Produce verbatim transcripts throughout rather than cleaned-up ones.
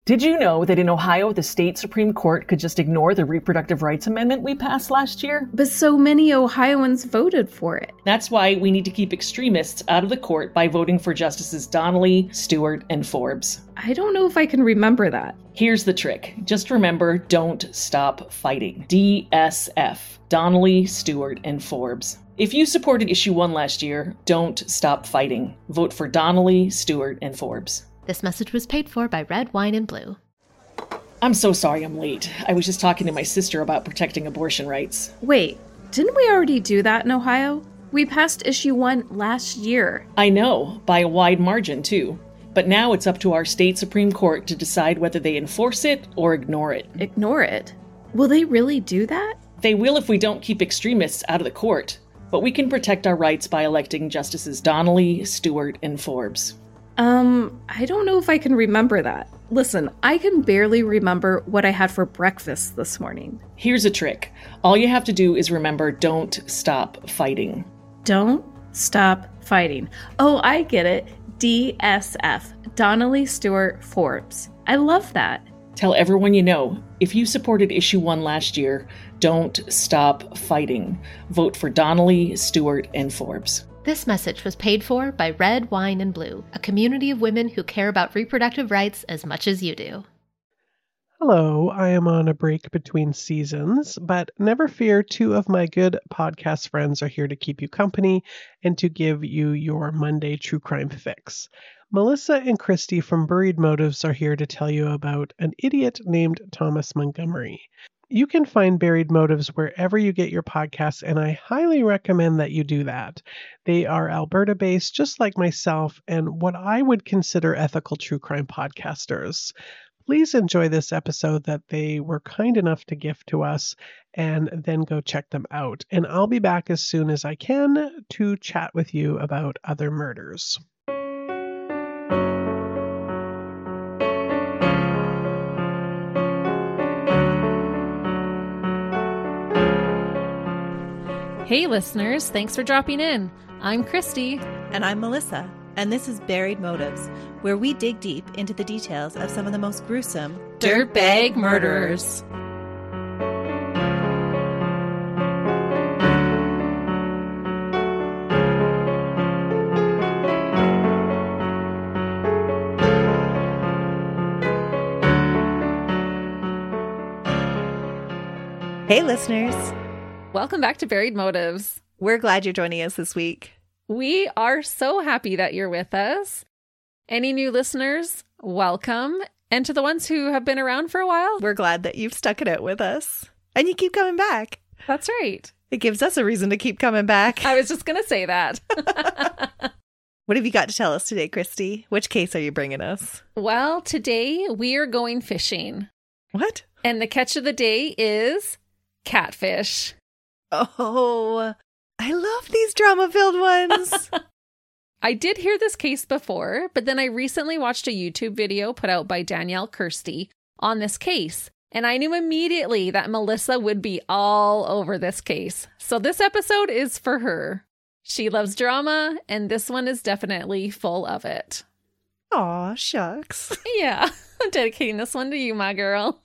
Did you know that in Ohio, the state Supreme Court could just ignore the reproductive rights amendment we passed last year? But so many Ohioans voted for it. That's why we need to keep extremists out of the court by voting for Justices Donnelly, Stewart, and Forbes. I don't know if I can remember that. Here's the trick. Just remember, don't stop fighting. D S F. Donnelly, Stewart, and Forbes. If you supported issue one last year, don't stop fighting. Vote for Donnelly, Stewart, and Forbes. This message was paid for by Red Wine and Blue. I'm so sorry I'm late. I was just talking to my sister about protecting abortion rights. Wait, didn't we already do that in Ohio? We passed issue one last year. I know, by a wide margin too. But now it's up to our state Supreme Court to decide whether they enforce it or ignore it. Ignore it? Will they really do that? They will if we don't keep extremists out of the court. But we can protect our rights by electing Justices Donnelly, Stewart, and Forbes. Um, I don't know if I can remember that. Listen, I can barely remember what I had for breakfast this morning. Here's a trick. All you have to do is remember, don't stop fighting. Don't stop fighting. Oh, I get it. D S F. Donnelly, Stewart, Forbes. I love that. Tell everyone you know, if you supported issue one last year, don't stop fighting. Vote for Donnelly, Stewart, and Forbes. This message was paid for by Red Wine and Blue, a community of women who care about reproductive rights as much as you do. Hello, I am on a break between seasons, but never fear, two of my good podcast friends are here to keep you company and to give you your Monday true crime fix. Melissa and Christy from Buried Motives are here to tell you about an idiot named Thomas Montgomery. You can find Buried Motives wherever you get your podcasts, and I highly recommend that you do that. They are Alberta-based, just like myself, and what I would consider ethical true crime podcasters. Please enjoy this episode that they were kind enough to gift to us, and then go check them out. And I'll be back as soon as I can to chat with you about other murders. Hey listeners, thanks for dropping in. I'm Christy. And I'm Melissa. And this is Buried Motives, where we dig deep into the details of some of the most gruesome dirtbag murderers. Hey listeners. Welcome back to Buried Motives. We're glad you're joining us this week. We are so happy that you're with us. Any new listeners, welcome. And to the ones who have been around for a while, we're glad that you've stuck it out with us. And you keep coming back. That's right. It gives us a reason to keep coming back. I was just going to say that. What have you got to tell us today, Christy? Which case are you bringing us? Well, today we are going fishing. What? And the catch of the day is catfish. Oh, I love these drama-filled ones. I did hear this case before, but then I recently watched a YouTube video put out by Danielle Kirsty on this case, and I knew immediately that Melissa would be all over this case. So this episode is for her. She loves drama, and this one is definitely full of it. Aw, shucks. Yeah, I'm dedicating this one to you, my girl.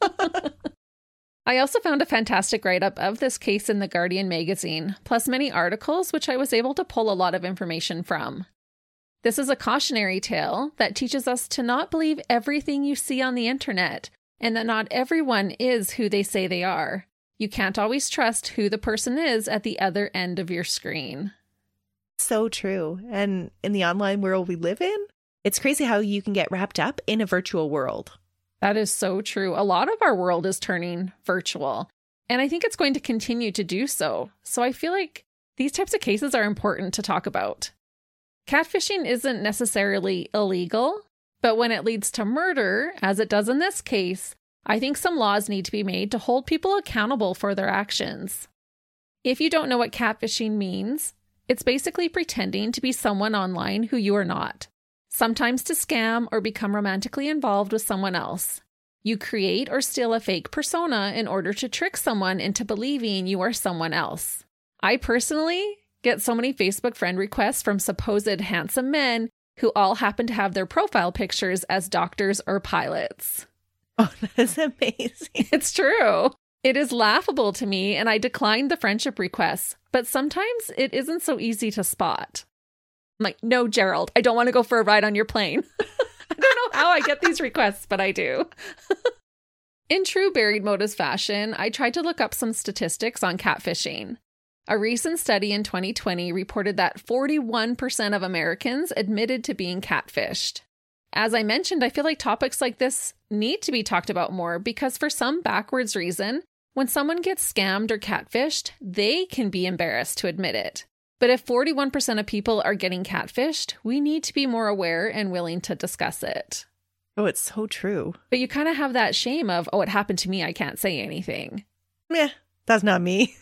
I also found a fantastic write-up of this case in The Guardian magazine, plus many articles which I was able to pull a lot of information from. This is a cautionary tale that teaches us to not believe everything you see on the internet, and that not everyone is who they say they are. You can't always trust who the person is at the other end of your screen. So true. And in the online world we live in, it's crazy how you can get wrapped up in a virtual world. That is so true. A lot of our world is turning virtual, and I think it's going to continue to do so. So I feel like these types of cases are important to talk about. Catfishing isn't necessarily illegal, but when it leads to murder, as it does in this case, I think some laws need to be made to hold people accountable for their actions. If you don't know what catfishing means, it's basically pretending to be someone online who you are not. Sometimes to scam or become romantically involved with someone else. You create or steal a fake persona in order to trick someone into believing you are someone else. I personally get so many Facebook friend requests from supposed handsome men who all happen to have their profile pictures as doctors or pilots. Oh, that is amazing. It's true. It is laughable to me, and I declined the friendship requests, but sometimes it isn't so easy to spot. I'm like, no, Gerald, I don't want to go for a ride on your plane. I don't know how I get these requests, but I do. In true Buried Motives fashion, I tried to look up some statistics on catfishing. A recent study in twenty twenty reported that forty-one percent of Americans admitted to being catfished. As I mentioned, I feel like topics like this need to be talked about more because for some backwards reason, when someone gets scammed or catfished, they can be embarrassed to admit it. But if forty-one percent of people are getting catfished, we need to be more aware and willing to discuss it. Oh, it's so true. But you kind of have that shame of, oh, it happened to me, I can't say anything. Meh, that's not me.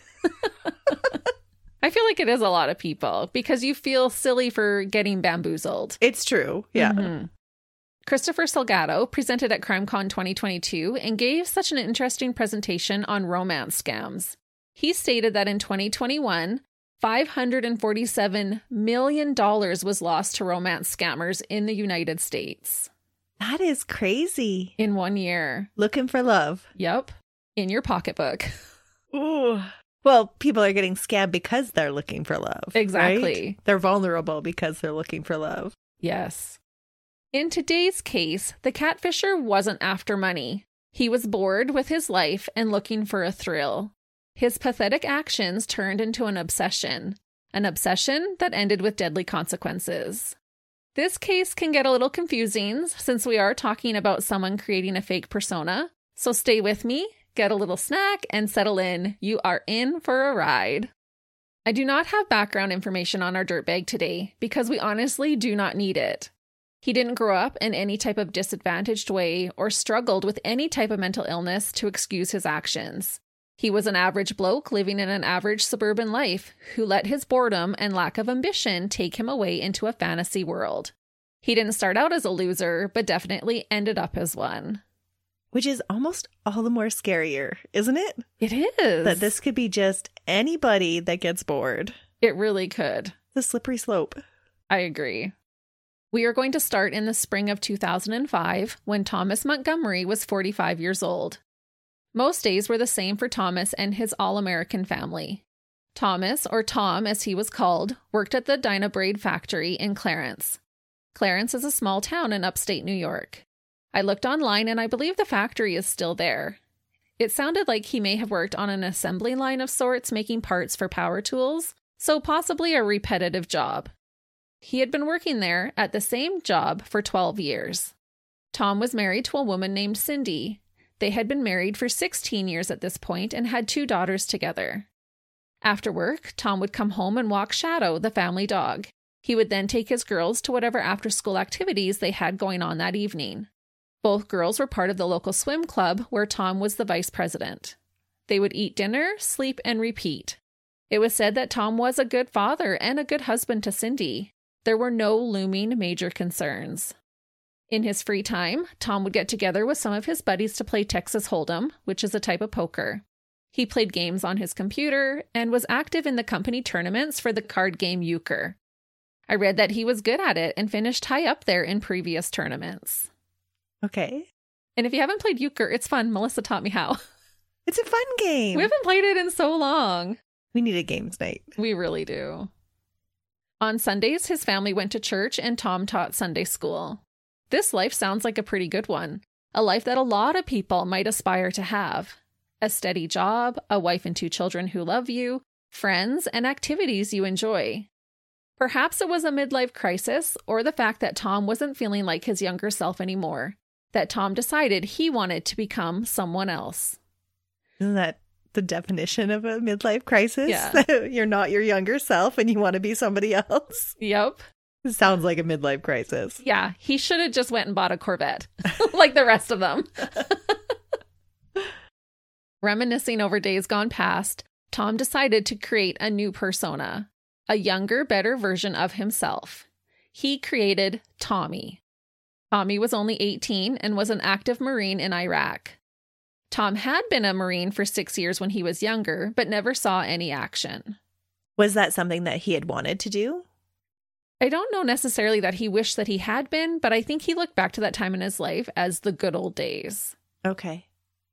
I feel like it is a lot of people because you feel silly for getting bamboozled. It's true. Yeah. Mm-hmm. Christopher Salgado presented at CrimeCon twenty twenty-two and gave such an interesting presentation on romance scams. He stated that in twenty twenty-one, five hundred forty-seven million dollars was lost to romance scammers in the United States. That is crazy. In one year. Looking for love. Yep. In your pocketbook. Ooh. Well, people are getting scammed because they're looking for love. Exactly. Right? They're vulnerable because they're looking for love. Yes. In today's case, the catfisher wasn't after money. He was bored with his life and looking for a thrill. His pathetic actions turned into an obsession. An obsession that ended with deadly consequences. This case can get a little confusing since we are talking about someone creating a fake persona. So stay with me, get a little snack, and settle in. You are in for a ride. I do not have background information on our dirtbag today because we honestly do not need it. He didn't grow up in any type of disadvantaged way or struggled with any type of mental illness to excuse his actions. He was an average bloke living in an average suburban life who let his boredom and lack of ambition take him away into a fantasy world. He didn't start out as a loser, but definitely ended up as one. Which is almost all the more scarier, isn't it? It is. That this could be just anybody that gets bored. It really could. The slippery slope. I agree. We are going to start in the spring of two thousand five when Thomas Montgomery was forty-five years old. Most days were the same for Thomas and his all-American family. Thomas, or Tom as he was called, worked at the Dynabraid factory in Clarence. Clarence is a small town in upstate New York. I looked online and I believe the factory is still there. It sounded like he may have worked on an assembly line of sorts making parts for power tools, so possibly a repetitive job. He had been working there at the same job for twelve years. Tom was married to a woman named Cindy. They had been married for sixteen years at this point and had two daughters together. After work, Tom would come home and walk Shadow, the family dog. He would then take his girls to whatever after-school activities they had going on that evening. Both girls were part of the local swim club where Tom was the vice president. They would eat dinner, sleep, and repeat. It was said that Tom was a good father and a good husband to Cindy. There were no looming major concerns. In his free time, Tom would get together with some of his buddies to play Texas Hold'em, which is a type of poker. He played games on his computer and was active in the company tournaments for the card game euchre. I read that he was good at it and finished high up there in previous tournaments. Okay. And if you haven't played euchre, it's fun. Melissa taught me how. It's a fun game. We haven't played it in so long. We need a games night. We really do. On Sundays, his family went to church and Tom taught Sunday school. This life sounds like a pretty good one. A life that a lot of people might aspire to have. A steady job, a wife and two children who love you, friends, and activities you enjoy. Perhaps it was a midlife crisis or the fact that Tom wasn't feeling like his younger self anymore. That Tom decided he wanted to become someone else. Isn't that the definition of a midlife crisis? Yeah. You're not your younger self and you want to be somebody else? Yep. It sounds like a midlife crisis. Yeah, he should have just went and bought a Corvette, like the rest of them. Reminiscing over days gone past, Tom decided to create a new persona, a younger, better version of himself. He created Tommy. Tommy was only eighteen and was an active Marine in Iraq. Tom had been a Marine for six years when he was younger, but never saw any action. Was that something that he had wanted to do? I don't know necessarily that he wished that he had been, but I think he looked back to that time in his life as the good old days. Okay.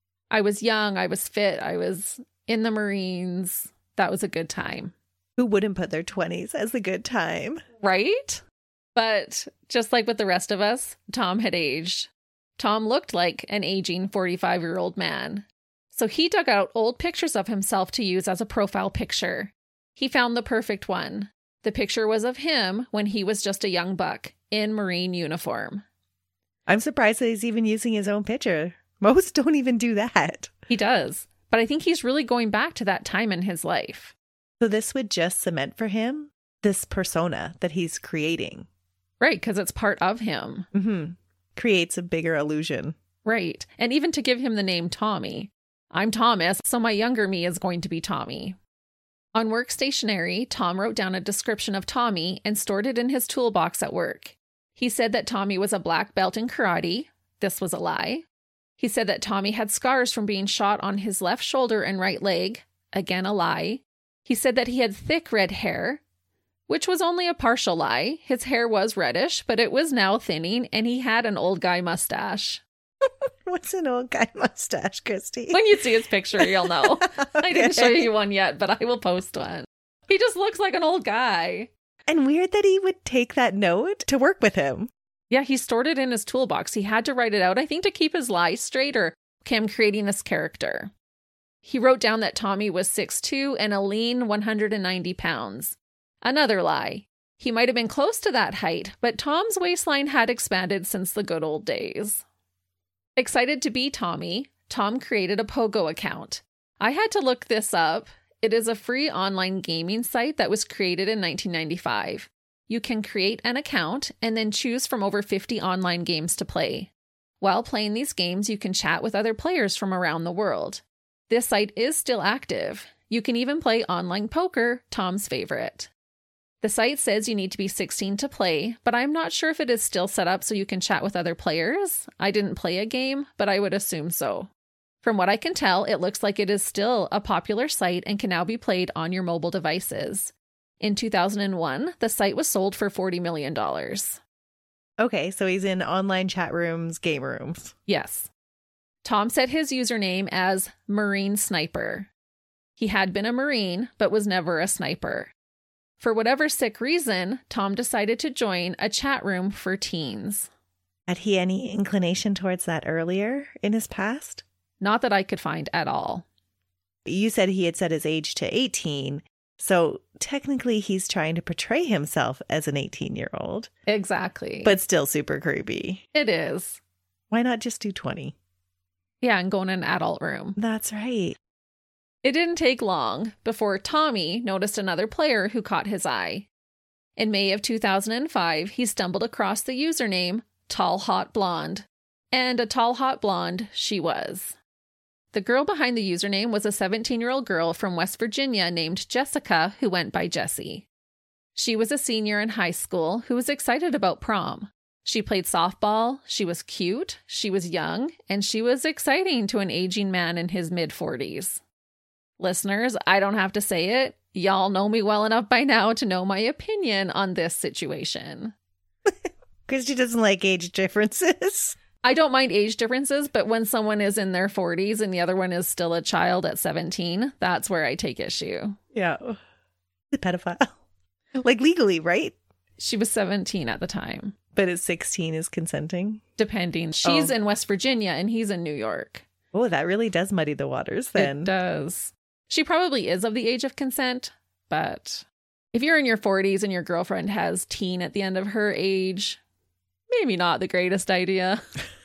I was young, I was fit, I was in the Marines. That was a good time. Who wouldn't put their twenties as a good time? Right? But just like with the rest of us, Tom had aged. Tom looked like an aging forty-five-year-old man. So he dug out old pictures of himself to use as a profile picture. He found the perfect one. The picture was of him when he was just a young buck in Marine uniform. I'm surprised that he's even using his own picture. Most don't even do that. He does. But I think he's really going back to that time in his life. So this would just cement for him this persona that he's creating. Right, because it's part of him. Mm-hmm. Creates a bigger illusion. Right. And even to give him the name Tommy. I'm Thomas, so my younger me is going to be Tommy. On work stationery, Tom wrote down a description of Tommy and stored it in his toolbox at work. He said that Tommy was a black belt in karate. This was a lie. He said that Tommy had scars from being shot on his left shoulder and right leg. Again, a lie. He said that he had thick red hair, which was only a partial lie. His hair was reddish, but it was now thinning, and he had an old guy mustache. What's an old guy mustache, Christy? When you see his picture, you'll know. Okay. I didn't show you one yet, but I will post one. He just looks like an old guy. And weird that he would take that note to work with him. Yeah, he stored it in his toolbox. He had to write it out, I think, to keep his lies straight, or, okay, I'm creating this character. He wrote down that Tommy was six foot two and a lean one hundred ninety pounds. Another lie. He might have been close to that height, but Tom's waistline had expanded since the good old days. Excited to be Tommy, Tom created a Pogo account. I had to look this up. It is a free online gaming site that was created in nineteen ninety-five. You can create an account and then choose from over fifty online games to play. While playing these games, you can chat with other players from around the world. This site is still active. You can even play online poker, Tom's favorite. The site says you need to be sixteen to play, but I'm not sure if it is still set up so you can chat with other players. I didn't play a game, but I would assume so. From what I can tell, it looks like it is still a popular site and can now be played on your mobile devices. In two thousand one, the site was sold for forty million dollars. Okay, so he's in online chat rooms, game rooms. Yes. Tom set his username as Marine Sniper. He had been a Marine, but was never a sniper. For whatever sick reason, Tom decided to join a chat room for teens. Had he any inclination towards that earlier in his past? Not that I could find at all. You said he had set his age to eighteen, so technically he's trying to portray himself as an eighteen-year-old. Exactly. But still super creepy. It is. Why not just do twenty? Yeah, and go in an adult room. That's right. It didn't take long before Tommy noticed another player who caught his eye. In May of two thousand five, he stumbled across the username Tall Hot Blonde. And a tall hot blonde she was. The girl behind the username was a seventeen-year-old girl from West Virginia named Jessica who went by Jessie. She was a senior in high school who was excited about prom. She played softball, she was cute, she was young, and she was exciting to an aging man in his mid-forties. Listeners, I don't have to say it. Y'all know me well enough by now to know my opinion on this situation. Because she doesn't like age differences. I don't mind age differences, but when someone is in their forties and the other one is still a child at seventeen, that's where I take issue. Yeah. The pedophile. Like legally, right? She was seventeen at the time. But at sixteen is consenting? Depending. She's Oh. in West Virginia and he's in New York. Oh, that really does muddy the waters then. It does. She probably is of the age of consent, but if you're in your forties and your girlfriend has teen at the end of her age, maybe not the greatest idea.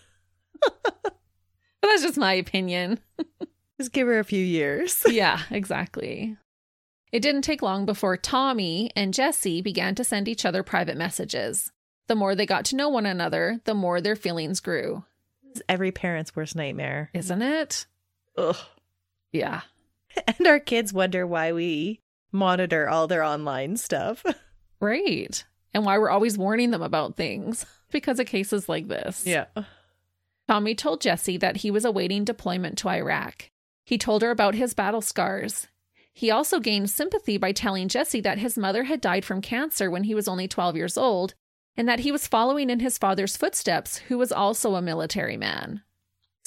But that's just my opinion. Just give her a few years. Yeah, exactly. It didn't take long before Tommy and Jessie began to send each other private messages. The more they got to know one another, the more their feelings grew. It's every parent's worst nightmare. Isn't it? Ugh. Yeah. And our kids wonder why we monitor all their online stuff. Right. And why we're always warning them about things. Because of cases like this. Yeah. Tommy told Jessie that he was awaiting deployment to Iraq. He told her about his battle scars. He also gained sympathy by telling Jessie that his mother had died from cancer when he was only twelve years old, and that he was following in his father's footsteps, who was also a military man. It's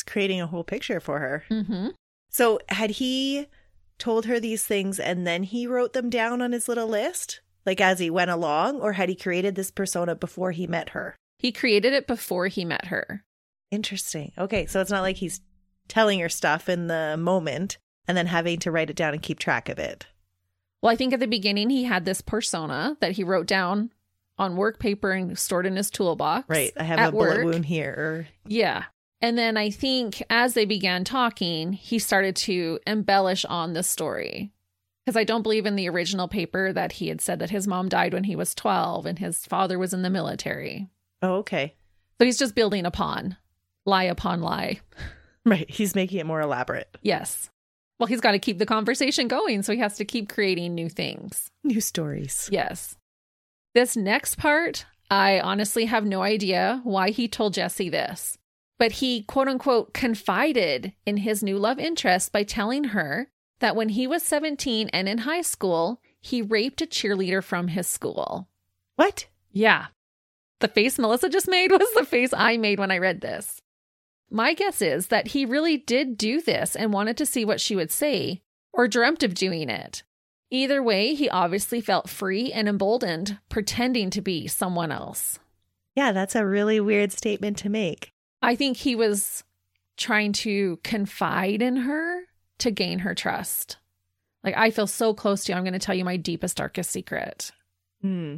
creating a whole picture for her. Mm-hmm. So had he told her these things and then he wrote them down on his little list, like as he went along, or had he created this persona before he met her? He created it before he met her. Interesting. Okay, so it's not like he's telling her stuff in the moment and then having to write it down and keep track of it. Well, I think at the beginning he had this persona that he wrote down on work paper and stored in his toolbox. Right. I have at a bullet work. wound here. Yeah. And then I think as they began talking, he started to embellish on the story. Because I don't believe in the original paper that he had said that his mom died when he was twelve and his father was in the military. Oh, okay. So he's just building upon lie upon lie. Right. He's making it more elaborate. Yes. Well, he's got to keep the conversation going, so he has to keep creating new things. New stories. Yes. This next part, I honestly have no idea why he told Jesse this. But he, quote unquote, confided in his new love interest by telling her that when he was seventeen and in high school, he raped a cheerleader from his school. What? Yeah. The face Melissa just made was the face I made when I read this. My guess is that he really did do this and wanted to see what she would say, or dreamt of doing it. Either way, he obviously felt free and emboldened, pretending to be someone else. Yeah, that's a really weird statement to make. I think he was trying to confide in her to gain her trust. Like, I feel so close to you, I'm going to tell you my deepest, darkest secret. Hmm.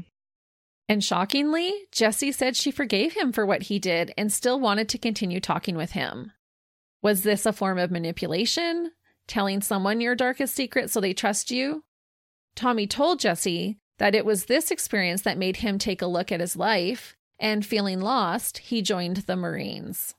And shockingly, Jessie said she forgave him for what he did and still wanted to continue talking with him. Was this a form of manipulation? Telling someone your darkest secret so they trust you? Tommy told Jessie that it was this experience that made him take a look at his life, and feeling lost, he joined the Marines.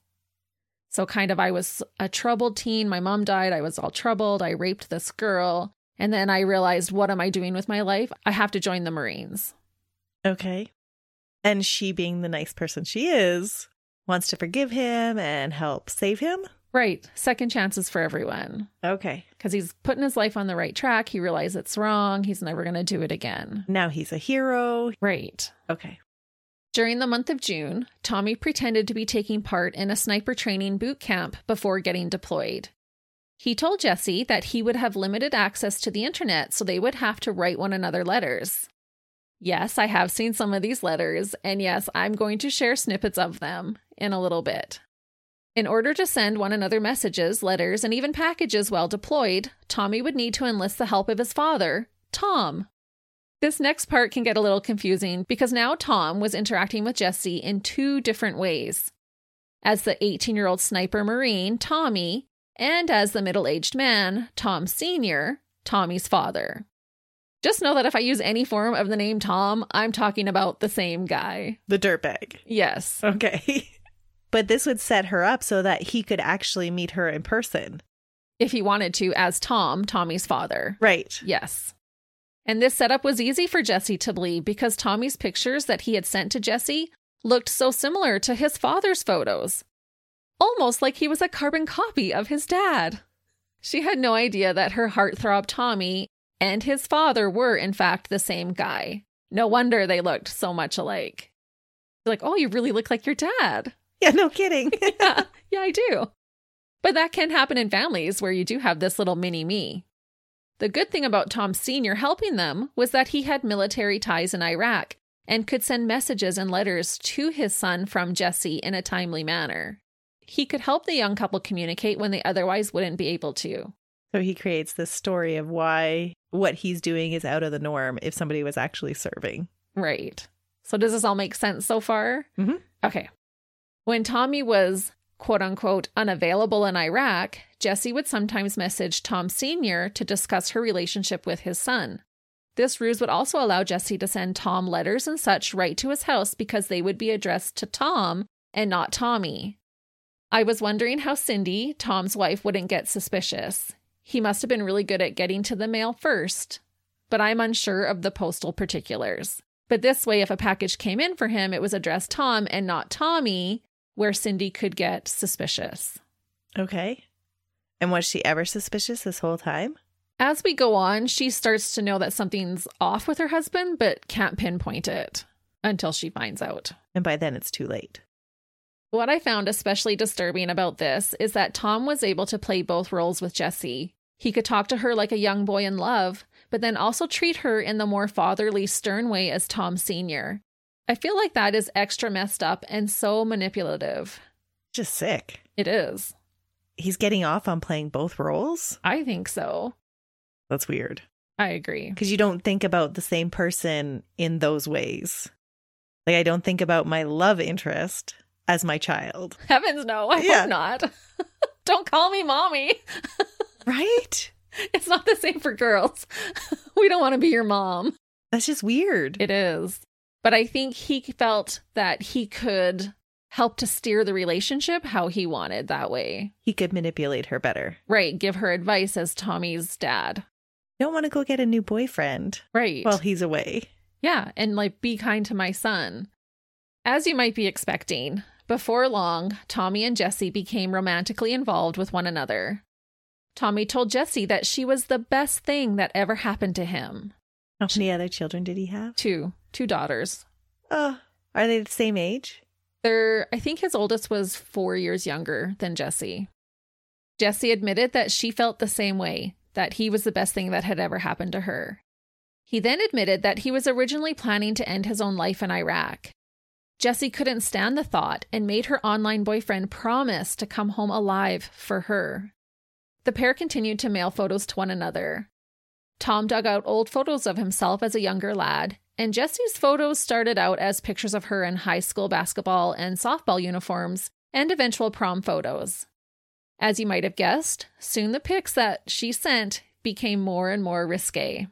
So kind of, I was a troubled teen. My mom died. I was all troubled. I raped this girl. And then I realized, what am I doing with my life? I have to join the Marines. Okay. And she, being the nice person she is, wants to forgive him and help save him? Right. Second chances for everyone. Okay. Because he's putting his life on the right track. He realized it's wrong. He's never going to do it again. Now he's a hero. Right. Okay. During the month of June, Tommy pretended to be taking part in a sniper training boot camp before getting deployed. He told Jessie that he would have limited access to the internet, so they would have to write one another letters. Yes, I have seen some of these letters, and yes, I'm going to share snippets of them in a little bit. In order to send one another messages, letters, and even packages while deployed, Tommy would need to enlist the help of his father, Tom. This next part can get a little confusing because now Tom was interacting with Jessie in two different ways. As the eighteen-year-old sniper Marine, Tommy, and as the middle-aged man, Tom Senior, Tommy's father. Just know that if I use any form of the name Tom, I'm talking about the same guy. The dirtbag. Yes. Okay. But this would set her up so that he could actually meet her in person. If he wanted to, as Tom, Tommy's father. Right. Yes. And this setup was easy for Jessie to believe because Tommy's pictures that he had sent to Jessie looked so similar to his father's photos. Almost like he was a carbon copy of his dad. She had no idea that her heartthrob Tommy and his father were, in fact, the same guy. No wonder they looked so much alike. Like, oh, you really look like your dad. Yeah, no kidding. yeah, yeah, I do. But that can happen in families where you do have this little mini-me. The good thing about Tom Senior helping them was that he had military ties in Iraq and could send messages and letters to his son from Jessie in a timely manner. He could help the young couple communicate when they otherwise wouldn't be able to. So he creates this story of why what he's doing is out of the norm if somebody was actually serving. Right. So does this all make sense so far? Mm-hmm. Okay. When Tommy was, quote unquote, unavailable in Iraq, Jessie would sometimes message Tom Senior to discuss her relationship with his son. This ruse would also allow Jessie to send Tom letters and such right to his house because they would be addressed to Tom and not Tommy. I was wondering how Cindy, Tom's wife, wouldn't get suspicious. He must have been really good at getting to the mail first, but I'm unsure of the postal particulars. But this way, if a package came in for him, it was addressed Tom and not Tommy, where Cindy could get suspicious. Okay. And was she ever suspicious this whole time? As we go on, she starts to know that something's off with her husband, but can't pinpoint it until she finds out. And by then it's too late. What I found especially disturbing about this is that Tom was able to play both roles with Jessie. He could talk to her like a young boy in love, but then also treat her in the more fatherly, stern way as Tom Senior I feel like that is extra messed up and so manipulative. Just sick. It is. He's getting off on playing both roles? I think so. That's weird. I agree. Because you don't think about the same person in those ways. Like, I don't think about my love interest as my child. Heavens no, I Yeah. hope not. Don't call me mommy. Right? It's not the same for girls. We don't want to be your mom. That's just weird. It is. But I think he felt that he could help to steer the relationship how he wanted that way. He could manipulate her better. Right. Give her advice as Tommy's dad. Don't want to go get a new boyfriend Right. while he's away. Yeah. And like, be kind to my son. As you might be expecting, before long, Tommy and Jessie became romantically involved with one another. Tommy told Jessie that she was the best thing that ever happened to him. How many other children did he have? Two. Two daughters. Oh, are they the same age? They're, I think his oldest was four years younger than Jessie. Jessie admitted that she felt the same way, that he was the best thing that had ever happened to her. He then admitted that he was originally planning to end his own life in Iraq. Jessie couldn't stand the thought and made her online boyfriend promise to come home alive for her. The pair continued to mail photos to one another. Tom dug out old photos of himself as a younger lad, and Jessie's photos started out as pictures of her in high school basketball and softball uniforms and eventual prom photos. As you might have guessed, soon the pics that she sent became more and more risque.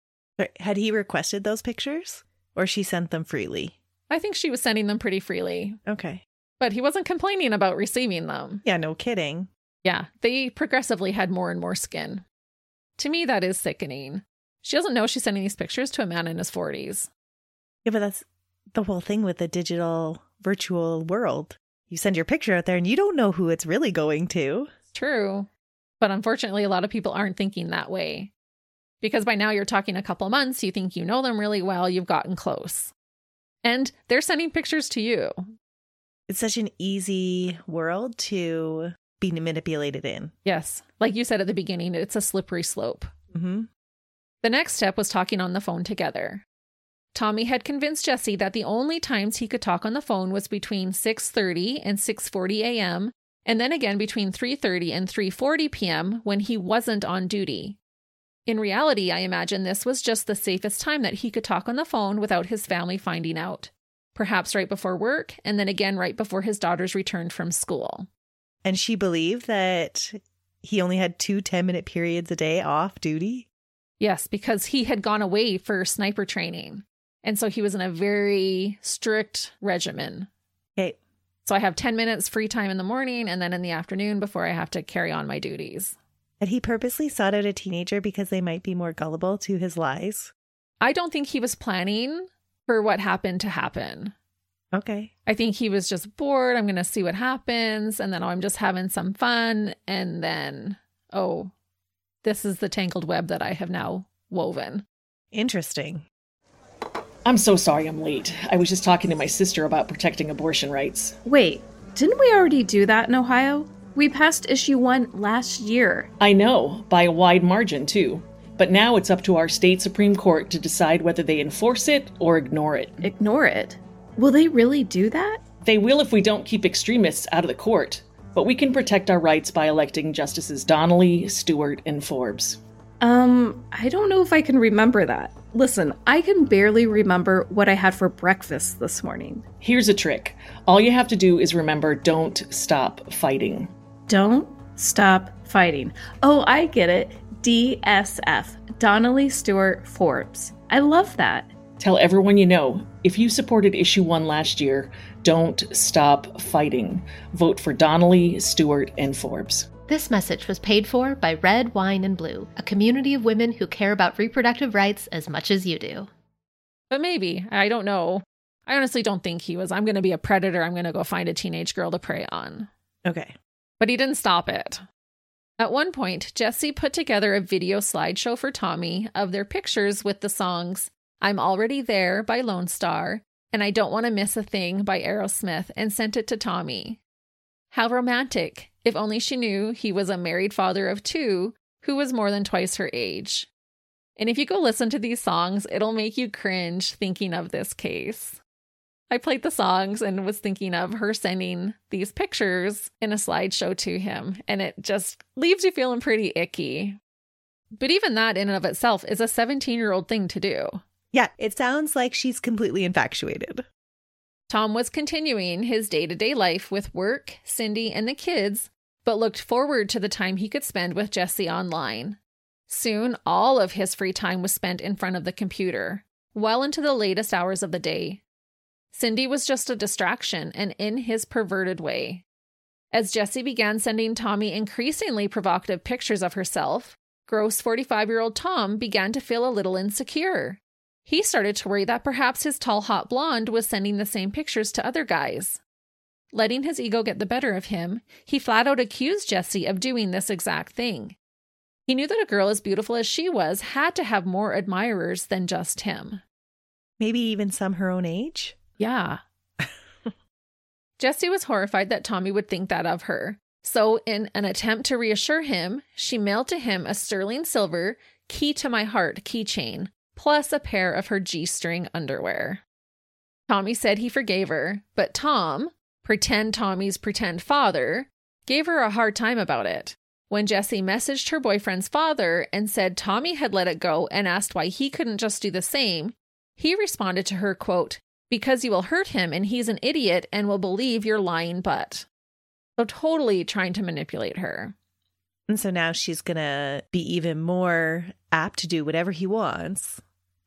Had he requested those pictures? Or she sent them freely? I think she was sending them pretty freely, Okay. but he wasn't complaining about receiving them. Yeah, no kidding. Yeah, they progressively had more and more skin. To me, that is sickening. She doesn't know she's sending these pictures to a man in his forties. Yeah, but that's the whole thing with the digital virtual world. You send your picture out there and you don't know who it's really going to. True. But unfortunately, a lot of people aren't thinking that way. Because by now you're talking a couple months, you think you know them really well, you've gotten close. And they're sending pictures to you. It's such an easy world to be manipulated in. Yes. Like you said at the beginning, it's a slippery slope. Mm-hmm. The next step was talking on the phone together. Tommy had convinced Jessie that the only times he could talk on the phone was between six thirty and six forty a.m., and then again between three thirty and three forty p.m. when he wasn't on duty. In reality, I imagine this was just the safest time that he could talk on the phone without his family finding out. Perhaps right before work, and then again right before his daughters returned from school. And she believed that he only had two ten-minute periods a day off duty? Yes, because he had gone away for sniper training. And so he was in a very strict regimen. Okay. So I have ten minutes free time in the morning and then in the afternoon before I have to carry on my duties. Had he purposely sought out a teenager because they might be more gullible to his lies? I don't think he was planning for what happened to happen. Okay. I think he was just bored. I'm going to see what happens. And then oh, I'm just having some fun. And then, oh, this is the tangled web that I have now woven. Interesting. I'm so sorry I'm late. I was just talking to my sister about protecting abortion rights. Wait, didn't we already do that in Ohio? We passed issue one last year. I know, by a wide margin, too. But now it's up to our state Supreme Court to decide whether they enforce it or ignore it. Ignore it? Will they really do that? They will if we don't keep extremists out of the court. But we can protect our rights by electing Justices Donnelly, Stewart, and Forbes. Um, I don't know if I can remember that. Listen, I can barely remember what I had for breakfast this morning. Here's a trick. All you have to do is remember, don't stop fighting. Don't stop fighting. Oh, I get it. D S F. Donnelly Stewart Forbes. I love that. Tell everyone you know, if you supported issue one last year, don't stop fighting. Vote for Donnelly, Stewart, and Forbes. This message was paid for by Red, Wine, and Blue, a community of women who care about reproductive rights as much as you do. But maybe. I don't know. I honestly don't think he was. I'm going to be a predator. I'm going to go find a teenage girl to prey on. Okay. But he didn't stop it. At one point, Jessie put together a video slideshow for Tommy of their pictures with the songs I'm Already There by Lone Star and I Don't Want to Miss a Thing by Aerosmith and sent it to Tommy. How romantic, if only she knew he was a married father of two who was more than twice her age. And if you go listen to these songs, it'll make you cringe thinking of this case. I played the songs and was thinking of her sending these pictures in a slideshow to him, and it just leaves you feeling pretty icky. But even that in and of itself is a seventeen-year-old thing to do. Yeah, it sounds like she's completely infatuated. Tom was continuing his day-to-day life with work, Cindy, and the kids, but looked forward to the time he could spend with Jessie online. Soon, all of his free time was spent in front of the computer, well into the latest hours of the day. Cindy was just a distraction and in his perverted way. As Jessie began sending Tommy increasingly provocative pictures of herself, gross forty-five-year-old Tom began to feel a little insecure. He started to worry that perhaps his tall, hot blonde was sending the same pictures to other guys. Letting his ego get the better of him, he flat out accused Jessie of doing this exact thing. He knew that a girl as beautiful as she was had to have more admirers than just him. Maybe even some her own age? Yeah. Jessie was horrified that Tommy would think that of her. So in an attempt to reassure him, she mailed to him a sterling silver Key to My Heart keychain, plus a pair of her G-string underwear. Tommy said he forgave her, but Tom, pretend Tommy's pretend father, gave her a hard time about it. When Jessie messaged her boyfriend's father and said Tommy had let it go and asked why he couldn't just do the same, he responded to her, quote, "Because you will hurt him and he's an idiot and will believe your lying butt." So totally trying to manipulate her. And so now she's going to be even more apt to do whatever he wants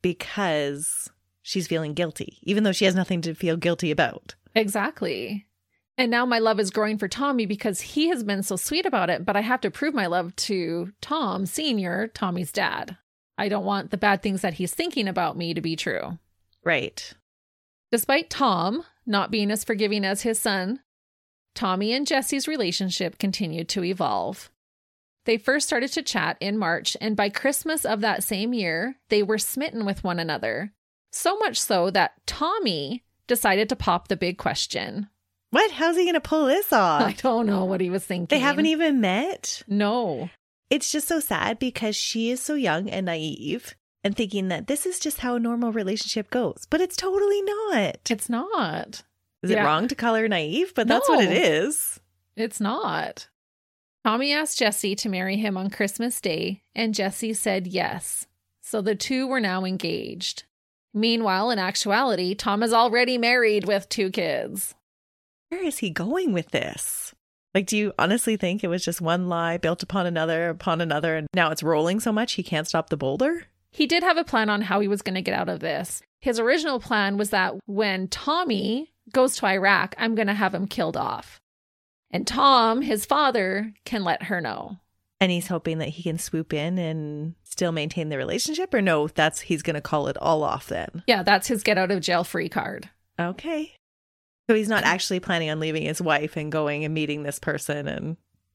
because she's feeling guilty, even though she has nothing to feel guilty about. Exactly. And now my love is growing for Tommy because he has been so sweet about it, but I have to prove my love to Tom Senior, Tommy's dad. I don't want the bad things that he's thinking about me to be true. Right. Despite Tom not being as forgiving as his son, Tommy and Jessie's relationship continued to evolve. They first started to chat in March, and by Christmas of that same year, they were smitten with one another. So much so that Tommy decided to pop the big question. What? How's he going to pull this off? I don't know what he was thinking. They haven't even met? No. It's just so sad because she is so young and naive and thinking that this is just how a normal relationship goes. But it's totally not. It's not. Is Yeah. it wrong to call her naive? But that's No. what it is. It's not. Tommy asked Jessie to marry him on Christmas Day, and Jessie said yes. So the two were now engaged. Meanwhile, in actuality, Tom is already married with two kids. Where is he going with this? Like, do you honestly think it was just one lie built upon another, upon another, and now it's rolling so much he can't stop the boulder? He did have a plan on how he was going to get out of this. His original plan was that when Tommy goes to Iraq, I'm going to have him killed off. And Tom, his father, can let her know. And he's hoping that he can swoop in and still maintain the relationship? Or no, that's he's going to call it all off then? Yeah, that's his get out of jail free card. Okay. So he's not actually planning on leaving his wife and going and meeting this person. And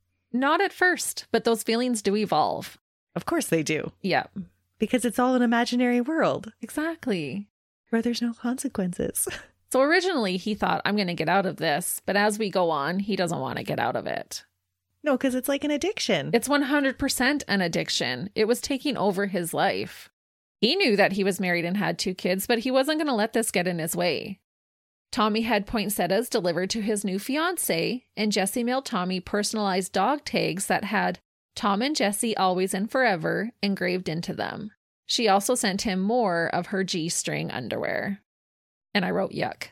Not at first, but those feelings do evolve. of course they do. Yeah, Because it's all an imaginary world exactly. where there's no consequences. So originally he thought, I'm going to get out of this. But as we go on, he doesn't want to get out of it. No, because it's like an addiction. It's one hundred percent an addiction. It was taking over his life. He knew that he was married and had two kids, but he wasn't going to let this get in his way. Tommy had poinsettias delivered to his new fiancée, and Jessie mailed Tommy personalized dog tags that had Tom and Jessie always and forever engraved into them. She also sent him more of her G-string underwear. And I wrote, yuck.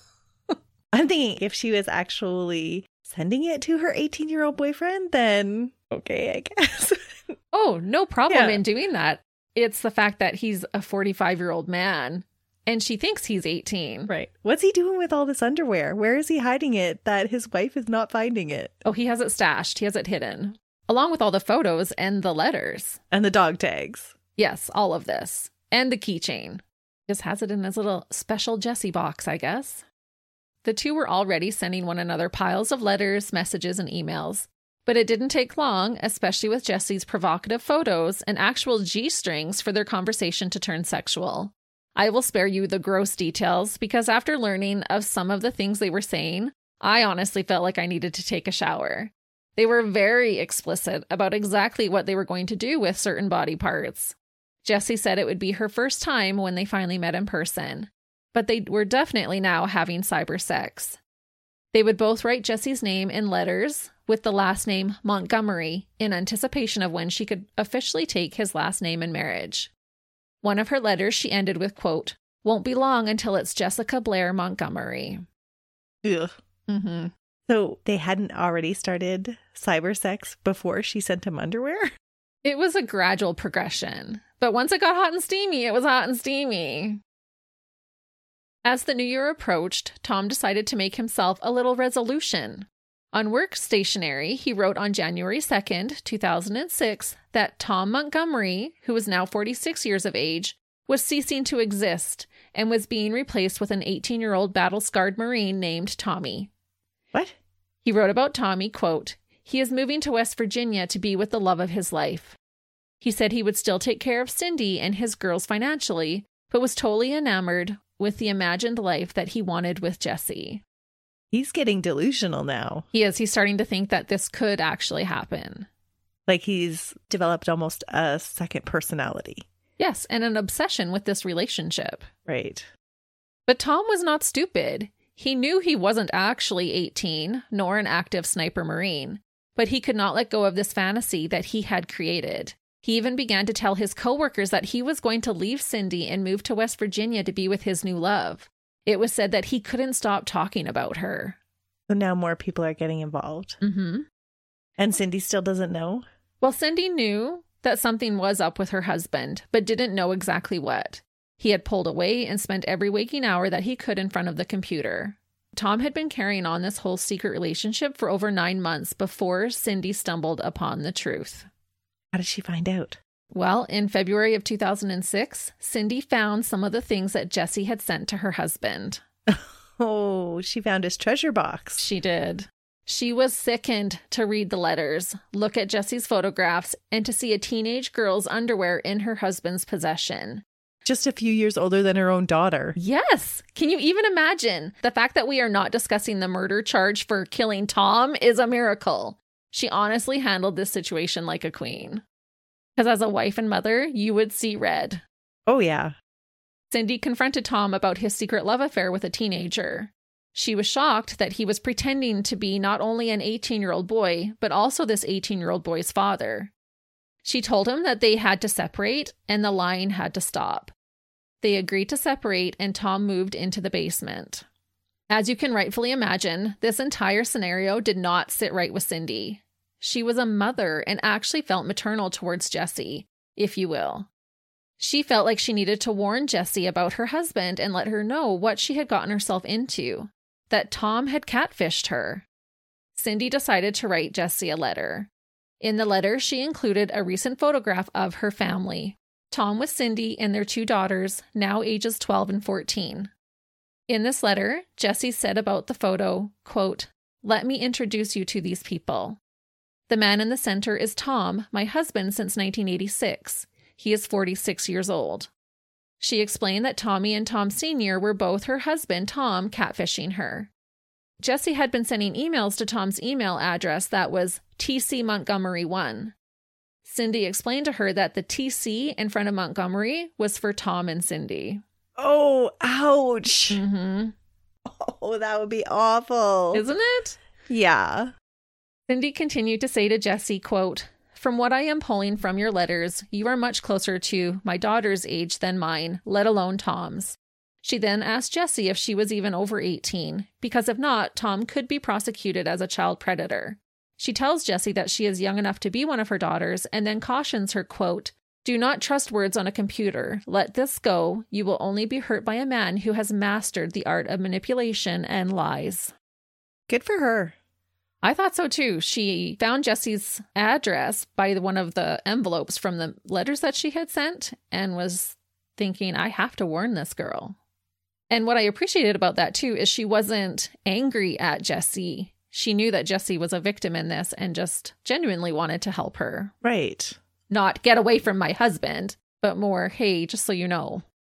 I'm thinking if she was actually sending it to her eighteen-year-old boyfriend, then okay, I guess. Oh, no problem Yeah. in doing that. It's the fact that he's a forty-five-year-old man and she thinks he's eighteen. Right. What's he doing with all this underwear? Where is he hiding it that his wife is not finding it? Oh, he has it stashed. He has it hidden. Along with all the photos and the letters. And the dog tags. Yes, all of this. And the keychain. Just has it in his little special Jessie box, I guess. The two were already sending one another piles of letters, messages, and emails. But it didn't take long, especially with Jessie's provocative photos and actual G-strings, for their conversation to turn sexual. I will spare you the gross details because after learning of some of the things they were saying, I honestly felt like I needed to take a shower. They were very explicit about exactly what they were going to do with certain body parts. Jessie said it would be her first time when they finally met in person, but they were definitely now having cyber sex. They would both write Jessie's name in letters with the last name Montgomery in anticipation of when she could officially take his last name in marriage. One of her letters she ended with, quote, "Won't be long until it's Jessica Blair Montgomery." Ugh. Mm-hmm. So they hadn't already started cyber sex before she sent him underwear? It was a gradual progression, but once it got hot and steamy, it was hot and steamy. As the new year approached, Tom decided to make himself a little resolution. On work stationery, he wrote on January second, two thousand six, that Tom Montgomery, who was now forty-six years of age, was ceasing to exist and was being replaced with an eighteen-year-old battle-scarred Marine named Tommy. What? He wrote about Tommy, quote, "He is moving to West Virginia to be with the love of his life. He said he would still take care of Cindy and his girls financially, but was totally enamored with the imagined life that he wanted with Jessie." He's getting delusional now. He is. He's starting to think that this could actually happen. Like he's developed almost a second personality. Yes, and an obsession with this relationship. Right. But Tom was not stupid. He knew he wasn't actually eighteen, nor an active sniper Marine, but he could not let go of this fantasy that he had created. He even began to tell his coworkers that he was going to leave Cindy and move to West Virginia to be with his new love. It was said that he couldn't stop talking about her. So now more people are getting involved. Mm-hmm. And Cindy still doesn't know? Well, Cindy knew that something was up with her husband, but didn't know exactly what. He had pulled away and spent every waking hour that he could in front of the computer. Tom had been carrying on this whole secret relationship for over nine months before Cindy stumbled upon the truth. How did she find out? Well, in February of two thousand six, Cindy found some of the things that Jessie had sent to her husband. Oh, she found his treasure box. She did. She was sickened to read the letters, look at Jessie's photographs, and to see a teenage girl's underwear in her husband's possession. Just a few years older than her own daughter. Yes. Can you even imagine? The fact that we are not discussing the murder charge for killing Tom is a miracle. She honestly handled this situation like a queen. Because as a wife and mother, you would see red. Oh, yeah. Cindy confronted Tom about his secret love affair with a teenager. She was shocked that he was pretending to be not only an eighteen-year-old boy, but also this eighteen-year-old boy's father. She told him that they had to separate and the lying had to stop. They agreed to separate and Tom moved into the basement. As you can rightfully imagine, this entire scenario did not sit right with Cindy. She was a mother and actually felt maternal towards Jessie, if you will. She felt like she needed to warn Jessie about her husband and let her know what she had gotten herself into, that Tom had catfished her. Cindy decided to write Jessie a letter. In the letter, she included a recent photograph of her family, Tom with Cindy and their two daughters, now ages twelve and fourteen. In this letter, Jessie said about the photo, quote, "Let me introduce you to these people. The man in the center is Tom, my husband since nineteen eighty-six. He is forty-six years old." She explained that Tommy and Tom Senior were both her husband, Tom, catfishing her. Jessie had been sending emails to Tom's email address that was T C Montgomery one. Cindy explained to her that the T C in front of Montgomery was for Tom and Cindy. Oh, ouch. Mm-hmm. Oh, that would be awful. Isn't it? Yeah. Cindy continued to say to Jessie, quote, "From what I am pulling from your letters, you are much closer to my daughter's age than mine, let alone Tom's." She then asked Jessie if she was even over eighteen, because if not, Tom could be prosecuted as a child predator. She tells Jessie that she is young enough to be one of her daughters and then cautions her, quote, "Do not trust words on a computer. Let this go. You will only be hurt by a man who has mastered the art of manipulation and lies." Good for her. I thought so too. She found Jessie's address by one of the envelopes from the letters that she had sent and was thinking, I have to warn this girl. And what I appreciated about that too is she wasn't angry at Jessie. She knew that Jessie was a victim in this and just genuinely wanted to help her. Right. Not get away from my husband, but more, hey, just so you know.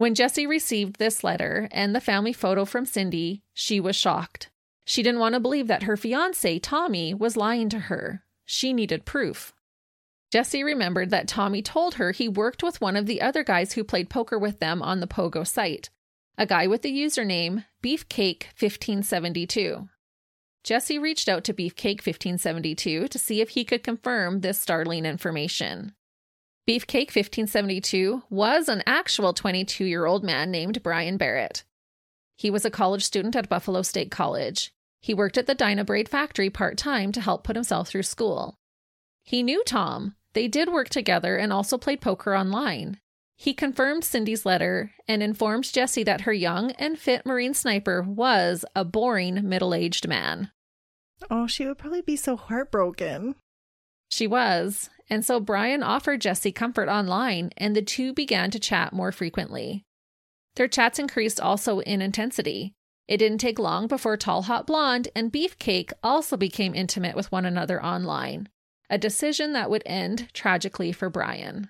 When Jessie received this letter and the family photo from Cindy, she was shocked. She didn't want to believe that her fiancé, Tommy, was lying to her. She needed proof. Jessie remembered that Tommy told her he worked with one of the other guys who played poker with them on the Pogo site, a guy with the username Beefcake fifteen seventy-two. Jessie reached out to Beefcake fifteen seventy-two to see if he could confirm this startling information. Beefcake fifteen seventy-two was an actual twenty-two-year-old man named Brian Barrett. He was a college student at Buffalo State College. He worked at the Dynabraid factory part-time to help put himself through school. He knew Tom. They did work together and also played poker online. He confirmed Cindy's letter and informed Jessie that her young and fit Marine sniper was a boring middle-aged man. Oh, she would probably be so heartbroken. She was, and so Brian offered Jessie comfort online, and the two began to chat more frequently. Their chats increased also in intensity. It didn't take long before Tall Hot Blonde and Beefcake also became intimate with one another online, a decision that would end tragically for Brian.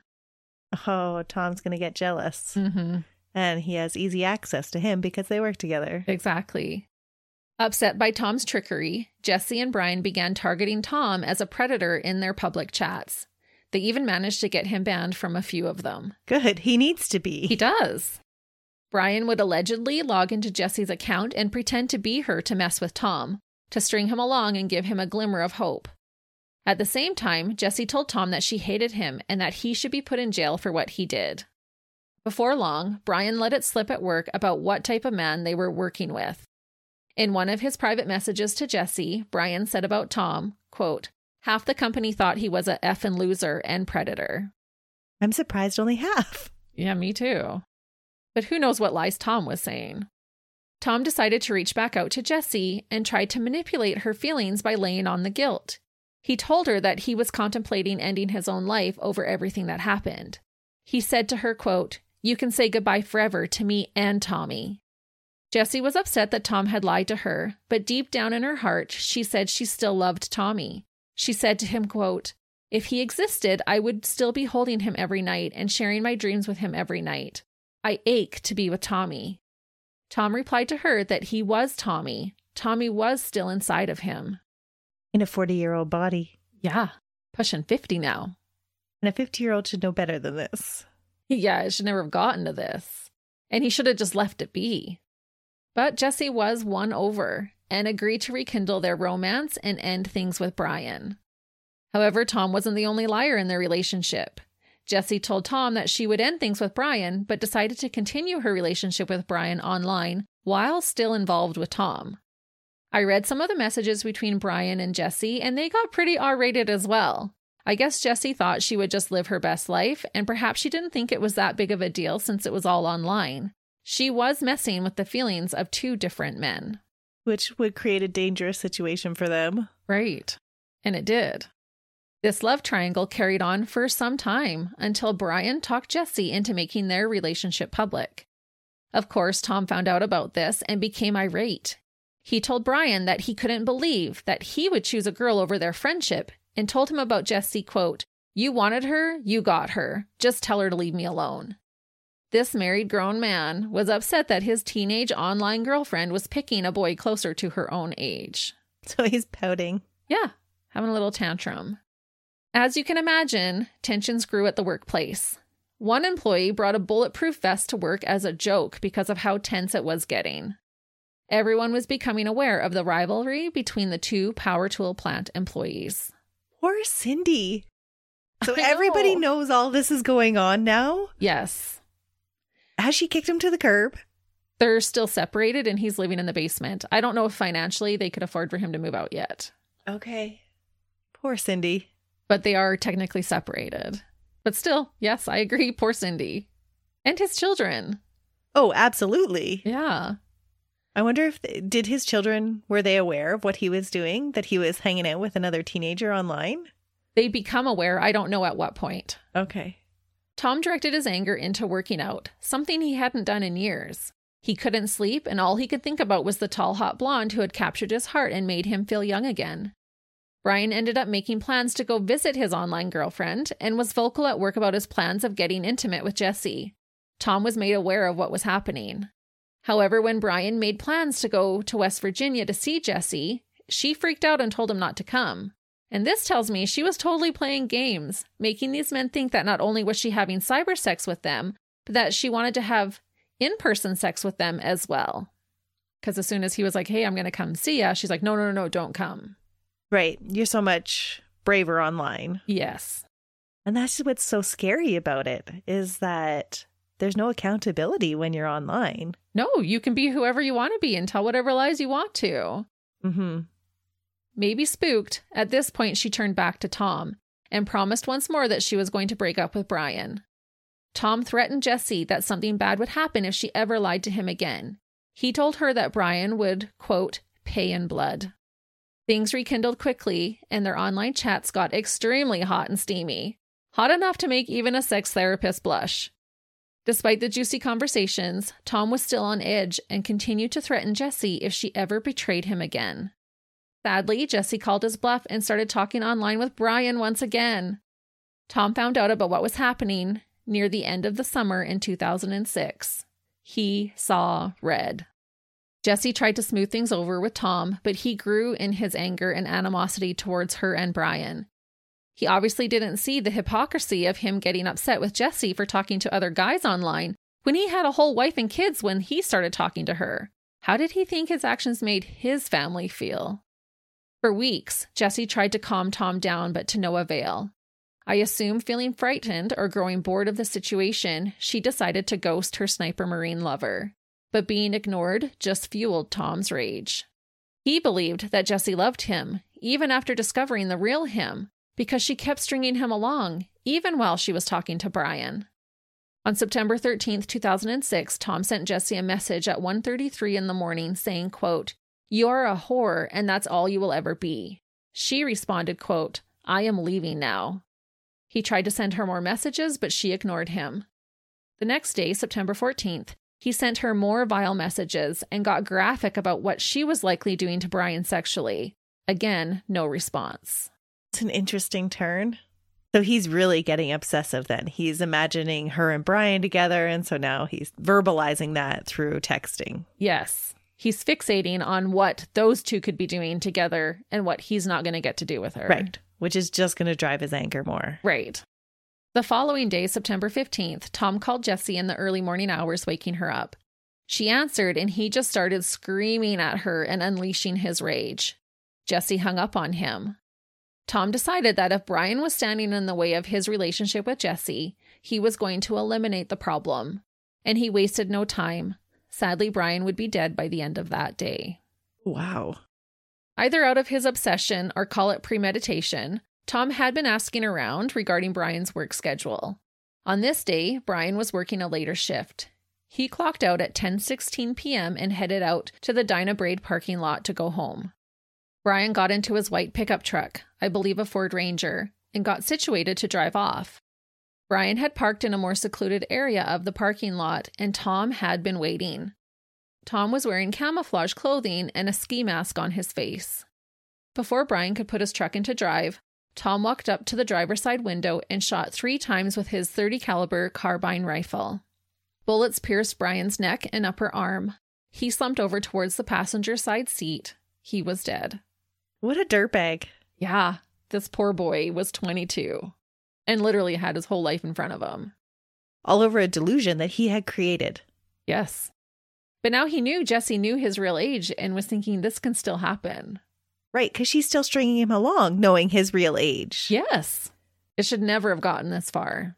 Oh, Tom's going to get jealous. Mm-hmm. And he has easy access to him because they work together. Exactly. Upset by Tom's trickery, Jessie and Brian began targeting Tom as a predator in their public chats. They even managed to get him banned from a few of them. Good. He needs to be. He does. Brian would allegedly log into Jessie's account and pretend to be her to mess with Tom, to string him along and give him a glimmer of hope. At the same time, Jessie told Tom that she hated him and that he should be put in jail for what he did. Before long, Brian let it slip at work about what type of man they were working with. In one of his private messages to Jessie, Brian said about Tom, quote, "Half the company thought he was a effing loser and predator." I'm surprised only half. Yeah, me too. But who knows what lies Tom was saying. Tom decided to reach back out to Jessie and tried to manipulate her feelings by laying on the guilt. He told her that he was contemplating ending his own life over everything that happened. He said to her, quote, "You can say goodbye forever to me and Tommy." Jessie was upset that Tom had lied to her, but deep down in her heart, she said she still loved Tommy. She said to him, quote, "If he existed, I would still be holding him every night and sharing my dreams with him every night. I ache to be with Tommy." Tom replied to her that he was Tommy. Tommy was still inside of him. In a forty-year-old body. Yeah, pushing fifty now. And a fifty-year-old should know better than this. Yeah, it should never have gotten to this. And he should have just left it be. But Jessie was won over and agreed to rekindle their romance and end things with Brian. However, Tom wasn't the only liar in their relationship. Jessie told Tom that she would end things with Brian, but decided to continue her relationship with Brian online while still involved with Tom. I read some of the messages between Brian and Jessie, and they got pretty R-rated as well. I guess Jessie thought she would just live her best life, and perhaps she didn't think it was that big of a deal since it was all online. She was messing with the feelings of two different men. Which would create a dangerous situation for them. Right. And it did. This love triangle carried on for some time until Brian talked Jessie into making their relationship public. Of course, Tom found out about this and became irate. He told Brian that he couldn't believe that he would choose a girl over their friendship and told him about Jessie, quote, "You wanted her, you got her. Just tell her to leave me alone." This married grown man was upset that his teenage online girlfriend was picking a boy closer to her own age. So he's pouting. Yeah, having a little tantrum. As you can imagine, tensions grew at the workplace. One employee brought a bulletproof vest to work as a joke because of how tense it was getting. Everyone was becoming aware of the rivalry between the two Power Tool plant employees. Poor Cindy. So I know. Everybody knows all this is going on now? Yes. Has she kicked him to the curb? They're still separated and he's living in the basement. I don't know if financially they could afford for him to move out yet. Okay. Poor Cindy. But they are technically separated. But still, yes, I agree. Poor Cindy. And his children. Oh, absolutely. Yeah. I wonder if, did his children, were they aware of what he was doing? That he was hanging out with another teenager online? They become aware. I don't know at what point. Okay. Tom directed his anger into working out, something he hadn't done in years. He couldn't sleep, and all he could think about was the tall, hot blonde who had captured his heart and made him feel young again. Brian ended up making plans to go visit his online girlfriend and was vocal at work about his plans of getting intimate with Jessie. Tom was made aware of what was happening. However, when Brian made plans to go to West Virginia to see Jesse, she freaked out and told him not to come. And this tells me she was totally playing games, making these men think that not only was she having cyber sex with them, but that she wanted to have in-person sex with them as well. Because as soon as he was like, hey, I'm going to come see ya, she's like, no, no, no, no, don't come. Right. You're so much braver online. Yes. And that's what's so scary about it, is that there's no accountability when you're online. No, you can be whoever you want to be and tell whatever lies you want to. Mm-hmm. Maybe spooked, at this point she turned back to Tom and promised once more that she was going to break up with Brian. Tom threatened Jesse that something bad would happen if she ever lied to him again. He told her that Brian would, quote, pay in blood. Things rekindled quickly, and their online chats got extremely hot and steamy. Hot enough to make even a sex therapist blush. Despite the juicy conversations, Tom was still on edge and continued to threaten Jesse if she ever betrayed him again. Sadly, Jesse called his bluff and started talking online with Brian once again. Tom found out about what was happening near the end of the summer in two thousand six. He saw red. Jesse tried to smooth things over with Tom, but he grew in his anger and animosity towards her and Brian. He obviously didn't see the hypocrisy of him getting upset with Jesse for talking to other guys online when he had a whole wife and kids when he started talking to her. How did he think his actions made his family feel? For weeks, Jesse tried to calm Tom down, but to no avail. I assume feeling frightened or growing bored of the situation, she decided to ghost her Sniper Marine lover. But being ignored just fueled Tom's rage. He believed that Jesse loved him, even after discovering the real him, because she kept stringing him along, even while she was talking to Brian. On September thirteenth, two thousand six, Tom sent Jesse a message at one thirty-three in the morning saying, quote, "You're a whore and that's all you will ever be." She responded, quote, "I am leaving now." He tried to send her more messages, but she ignored him. The next day, September fourteenth, he sent her more vile messages and got graphic about what she was likely doing to Brian sexually. Again, no response. It's an interesting turn. So he's really getting obsessive then. He's imagining her and Brian together, and so now he's verbalizing that through texting. Yes. He's fixating on what those two could be doing together and what he's not going to get to do with her. Right. Which is just going to drive his anger more. Right. The following day, September fifteenth, Tom called Jesse in the early morning hours, waking her up. She answered, and he just started screaming at her and unleashing his rage. Jesse hung up on him. Tom decided that if Brian was standing in the way of his relationship with Jesse, he was going to eliminate the problem. And he wasted no time. Sadly, Brian would be dead by the end of that day. Wow. Either out of his obsession or call it premeditation, Tom had been asking around regarding Brian's work schedule. On this day, Brian was working a later shift. He clocked out at ten sixteen p.m. and headed out to the Dinah Braid parking lot to go home. Brian got into his white pickup truck, I believe a Ford Ranger, and got situated to drive off. Brian had parked in a more secluded area of the parking lot, and Tom had been waiting. Tom was wearing camouflage clothing and a ski mask on his face. Before Brian could put his truck into drive, Tom walked up to the driver's side window and shot three times with his thirty caliber carbine rifle. Bullets pierced Brian's neck and upper arm. He slumped over towards the passenger side seat. He was dead. What a dirtbag. Yeah, this poor boy was twenty-two and literally had his whole life in front of him. All over a delusion that he had created. Yes. But now he knew Jesse knew his real age and was thinking this can still happen. Right, because she's still stringing him along, knowing his real age. Yes. It should never have gotten this far.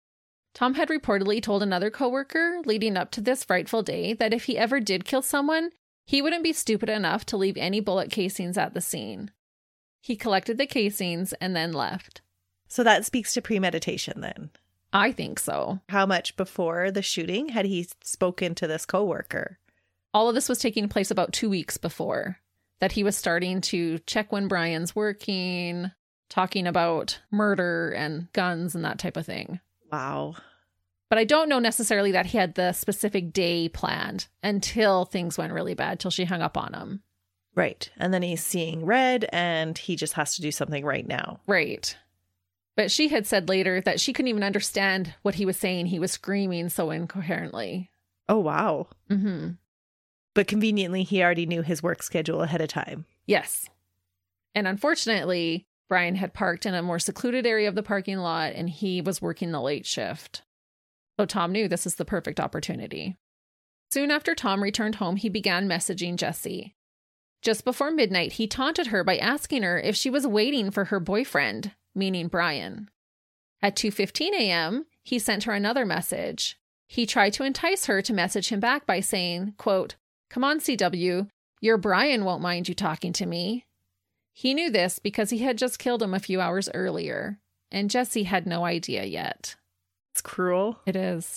Tom had reportedly told another coworker leading up to this frightful day that if he ever did kill someone, he wouldn't be stupid enough to leave any bullet casings at the scene. He collected the casings and then left. So that speaks to premeditation then. I think so. How much before the shooting had he spoken to this coworker? All of this was taking place about two weeks before. That he was starting to check when Brian's working, talking about murder and guns and that type of thing. Wow. But I don't know necessarily that he had the specific day planned until things went really bad, till she hung up on him. Right. And then he's seeing red and he just has to do something right now. Right. But she had said later that she couldn't even understand what he was saying. He was screaming so incoherently. Oh, wow. Mm-hmm. But conveniently, he already knew his work schedule ahead of time. Yes. And unfortunately, Brian had parked in a more secluded area of the parking lot, and he was working the late shift. So Tom knew this is the perfect opportunity. Soon after Tom returned home, he began messaging Jessie. Just before midnight, he taunted her by asking her if she was waiting for her boyfriend, meaning Brian. At two fifteen a.m., he sent her another message. He tried to entice her to message him back by saying, quote, "Come on, C W, your Brian won't mind you talking to me." He knew this because he had just killed him a few hours earlier, and Jessie had no idea yet. It's cruel. It is.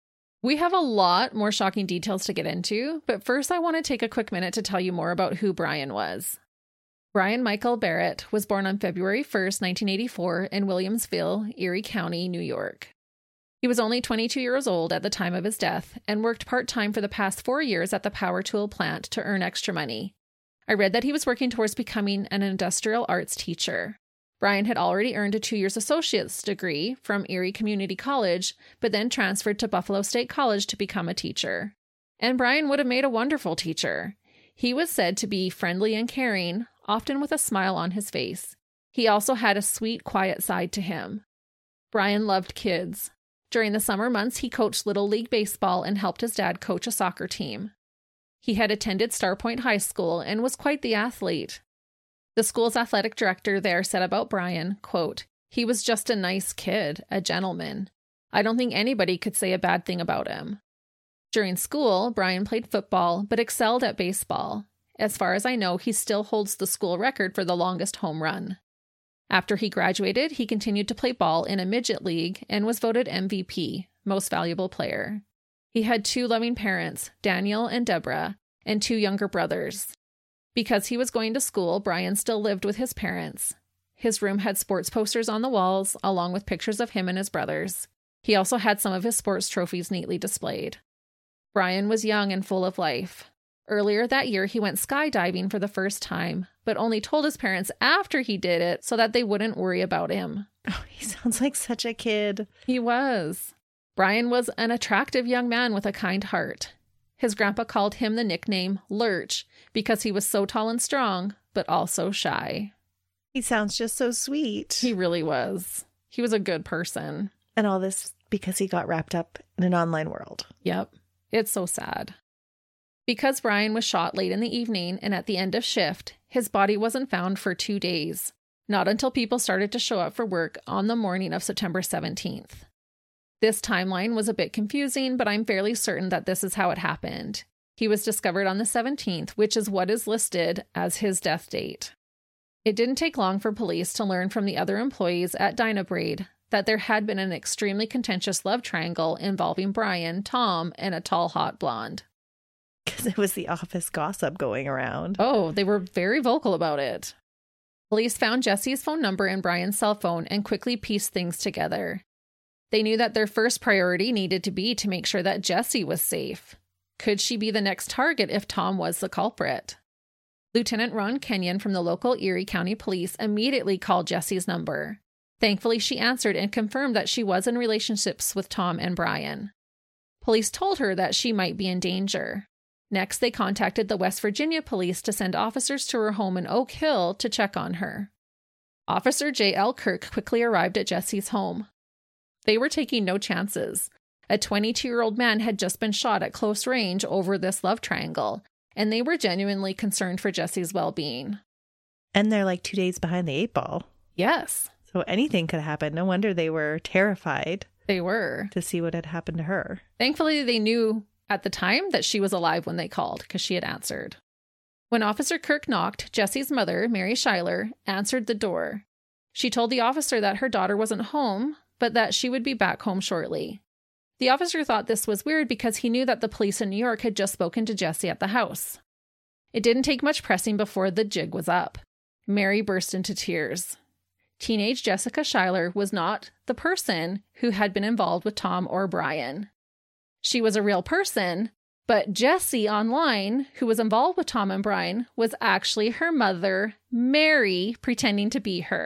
We have a lot more shocking details to get into, but first I want to take a quick minute to tell you more about who Brian was. Brian Michael Barrett was born on February first, nineteen eighty-four in Williamsville, Erie County, New York. He was only twenty-two years old at the time of his death and worked part-time for the past four years at the power tool plant to earn extra money. I read that he was working towards becoming an industrial arts teacher. Brian had already earned a two years associate's degree from Erie Community College, but then transferred to Buffalo State College to become a teacher. And Brian would have made a wonderful teacher. He was said to be friendly and caring, often with a smile on his face. He also had a sweet, quiet side to him. Brian loved kids. During the summer months, he coached Little League Baseball and helped his dad coach a soccer team. He had attended Starpoint High School and was quite the athlete. The school's athletic director there said about Brian, quote, "He was just a nice kid, a gentleman. I don't think anybody could say a bad thing about him." During school, Brian played football, but excelled at baseball. As far as I know, he still holds the school record for the longest home run. After he graduated, he continued to play ball in a midget league and was voted M V P, Most Valuable Player. He had two loving parents, Daniel and Deborah, and two younger brothers. Because he was going to school, Brian still lived with his parents. His room had sports posters on the walls, along with pictures of him and his brothers. He also had some of his sports trophies neatly displayed. Brian was young and full of life. Earlier that year, he went skydiving for the first time, but only told his parents after he did it so that they wouldn't worry about him. Oh, he sounds like such a kid. He was. Brian was an attractive young man with a kind heart. His grandpa called him the nickname Lurch because he was so tall and strong, but also shy. He sounds just so sweet. He really was. He was a good person. And all this because he got wrapped up in an online world. Yep. It's so sad. Because Brian was shot late in the evening and at the end of shift, his body wasn't found for two days, not until people started to show up for work on the morning of September seventeenth. This timeline was a bit confusing, but I'm fairly certain that this is how it happened. He was discovered on the seventeenth, which is what is listed as his death date. It didn't take long for police to learn from the other employees at Dynabraid that there had been an extremely contentious love triangle involving Brian, Tom, and a tall, hot blonde. Because it was the office gossip going around. Oh, they were very vocal about it. Police found Jessie's phone number and Brian's cell phone and quickly pieced things together. They knew that their first priority needed to be to make sure that Jessie was safe. Could she be the next target if Tom was the culprit? Lieutenant Ron Kenyon from the local Erie County Police immediately called Jessie's number. Thankfully, she answered and confirmed that she was in relationships with Tom and Brian. Police told her that she might be in danger. Next, they contacted the West Virginia police to send officers to her home in Oak Hill to check on her. Officer J L Kirk quickly arrived at Jessie's home. They were taking no chances. A twenty-two-year-old man had just been shot at close range over this love triangle, and they were genuinely concerned for Jessie's well-being. And they're like two days behind the eight ball. Yes. So anything could happen. No wonder they were terrified. They were. To see what had happened to her. Thankfully, they knew at the time that she was alive when they called, because she had answered. When Officer Kirk knocked, Jessie's mother, Mary Schuyler, answered the door. She told the officer that her daughter wasn't home, but that she would be back home shortly. The officer thought this was weird because he knew that the police in New York had just spoken to Jessie at the house. It didn't take much pressing before the jig was up. Mary burst into tears. Teenage Jessica Schuyler was not the person who had been involved with Tom or Brian. She was a real person, but Jessie online, who was involved with Tom and Brian, was actually her mother, Mary, pretending to be her.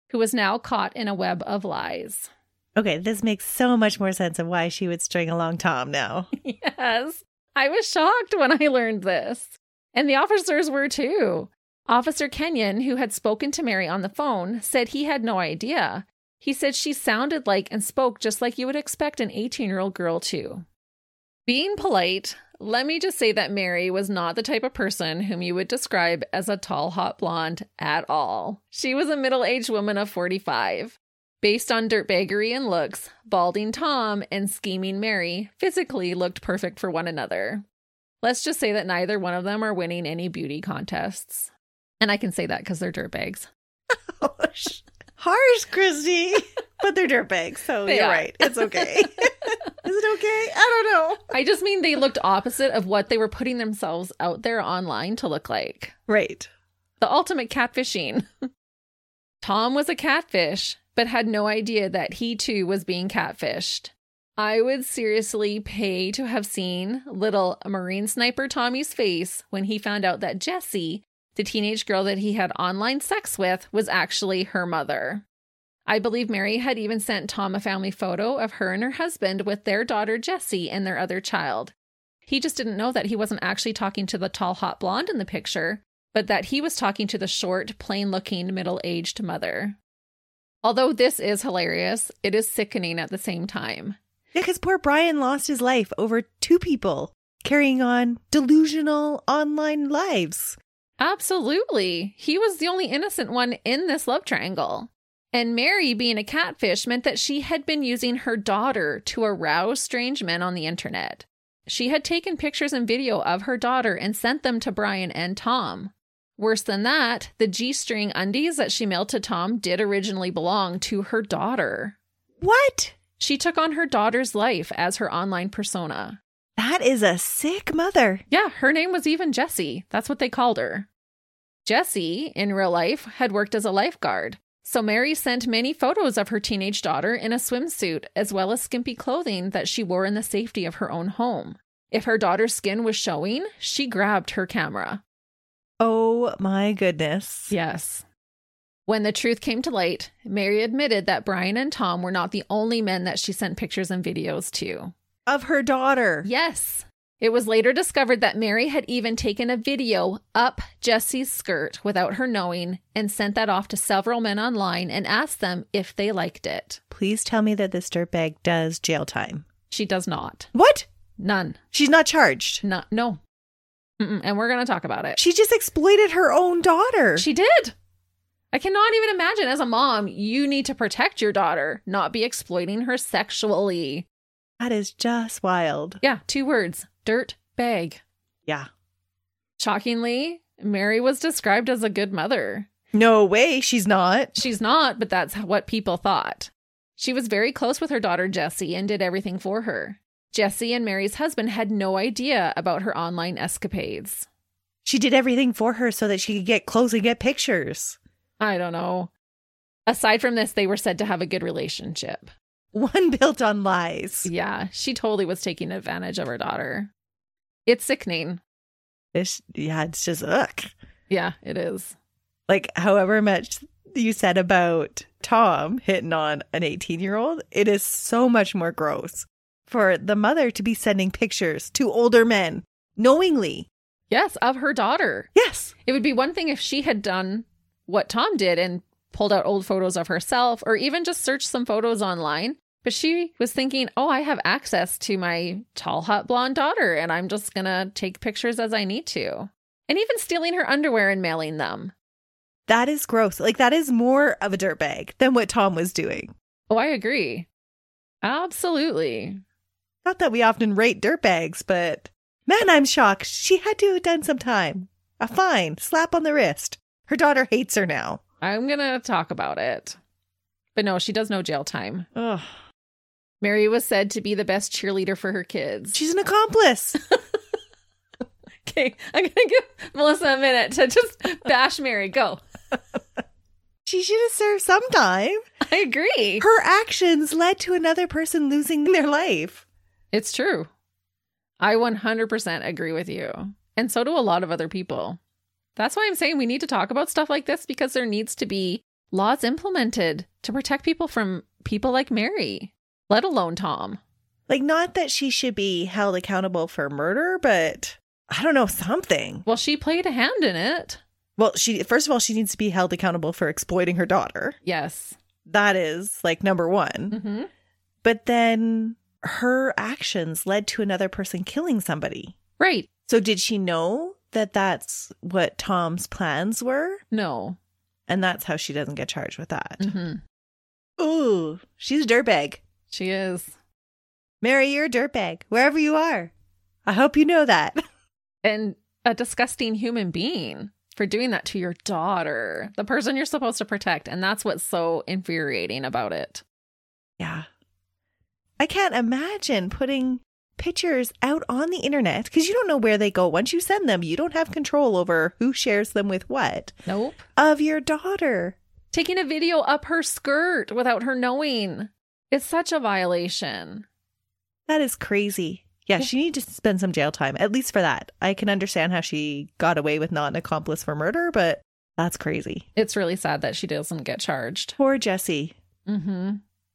who was now caught in a web of lies. Okay, this makes so much more sense of why she would string along Tom now. Yes, I was shocked when I learned this. And the officers were too. Officer Kenyon, who had spoken to Mary on the phone, said he had no idea. He said she sounded like and spoke just like you would expect an eighteen-year-old girl to. Being polite, let me just say that Mary was not the type of person whom you would describe as a tall, hot blonde at all. She was a middle-aged woman of forty-five. Based on dirtbaggery and looks, balding Tom and scheming Mary physically looked perfect for one another. Let's just say that neither one of them are winning any beauty contests. And I can say that because they're dirtbags. Harsh, Christy. But they're dirtbags, so They you're are. right. It's okay. Is it okay? I don't know. I just mean they looked opposite of what they were putting themselves out there online to look like. Right. The ultimate catfishing. Tom was a catfish, but had no idea that he too was being catfished. I would seriously pay to have seen little Marine Sniper Tommy's face when he found out that Jessie, the teenage girl that he had online sex with, was actually her mother. I believe Mary had even sent Tom a family photo of her and her husband with their daughter Jessie and their other child. He just didn't know that he wasn't actually talking to the tall, hot blonde in the picture, but that he was talking to the short, plain-looking, middle-aged mother. Although this is hilarious, it is sickening at the same time. Yeah, because poor Brian lost his life over two people carrying on delusional online lives. Absolutely. He was the only innocent one in this love triangle. And Mary, being a catfish, meant that she had been using her daughter to arouse strange men on the internet. She had taken pictures and video of her daughter and sent them to Brian and Tom. Worse than that, the G-string undies that she mailed to Tom did originally belong to her daughter. What? She took on her daughter's life as her online persona. That is a sick mother. Yeah, her name was even Jessie. That's what they called her. Jessie, in real life, had worked as a lifeguard. So Mary sent many photos of her teenage daughter in a swimsuit, as well as skimpy clothing that she wore in the safety of her own home. If her daughter's skin was showing, she grabbed her camera. Oh my goodness. Yes. When the truth came to light, Mary admitted that Brian and Tom were not the only men that she sent pictures and videos to. Of her daughter. Yes. It was later discovered that Mary had even taken a video up Jessie's skirt without her knowing and sent that off to several men online and asked them if they liked it. Please tell me that this dirtbag does jail time. She does not. What? None. She's not charged. Not, no. Mm-mm. And we're going to talk about it. She just exploited her own daughter. She did. I cannot even imagine, as a mom, you need to protect your daughter, not be exploiting her sexually. That is just wild. Yeah, two words. Dirt bag. Yeah. Shockingly, Mary was described as a good mother. No way, she's not. She's not, but that's what people thought. She was very close with her daughter Jessie and did everything for her. Jessie and Mary's husband had no idea about her online escapades. She did everything for her so that she could get close and get pictures. I don't know. Aside from this, they were said to have a good relationship. One built on lies. Yeah, she totally was taking advantage of her daughter. It's sickening. This, yeah, it's just ugh. Yeah, it is. Like, however much you said about Tom hitting on an eighteen-year-old, it is so much more gross for the mother to be sending pictures to older men knowingly. Yes, of her daughter. Yes. It would be one thing if she had done what Tom did and pulled out old photos of herself or even just searched some photos online. But she was thinking, oh, I have access to my tall, hot blonde daughter, and I'm just going to take pictures as I need to. And even stealing her underwear and mailing them. That is gross. Like, that is more of a dirtbag than what Tom was doing. Oh, I agree. Absolutely. Not that we often rate dirtbags, but man, I'm shocked. She had to have done some time. A fine, slap on the wrist. Her daughter hates her now. I'm going to talk about it. But no, she does no jail time. Ugh. Mary was said to be the best cheerleader for her kids. She's an accomplice. Okay, I'm going to give Melissa a minute to just bash Mary. Go. She should have served some time. I agree. Her actions led to another person losing their life. It's true. I one hundred percent agree with you. And so do a lot of other people. That's why I'm saying we need to talk about stuff like this, because there needs to be laws implemented to protect people from people like Mary, let alone Tom. Like, not that she should be held accountable for murder, but I don't know, something. Well, she played a hand in it. Well, she first of all, she needs to be held accountable for exploiting her daughter. Yes. That is like number one. Mm-hmm. But then her actions led to another person killing somebody. Right. So did she know that that's what Tom's plans were? No. And that's how she doesn't get charged with that. Mm-hmm. Ooh, she's a dirtbag. She is. Mary, you're a dirtbag, wherever you are. I hope you know that. And a disgusting human being for doing that to your daughter, the person you're supposed to protect. And that's what's so infuriating about it. Yeah. I can't imagine putting pictures out on the internet because you don't know where they go. Once you send them, you don't have control over who shares them with what. Nope. Of your daughter. Taking a video up her skirt without her knowing. It's such a violation. That is crazy. Yeah, she needs to spend some jail time, at least for that. I can understand how she got away with not an accomplice for murder, but that's crazy. It's really sad that she doesn't get charged. Poor Jessie. Mm-hmm.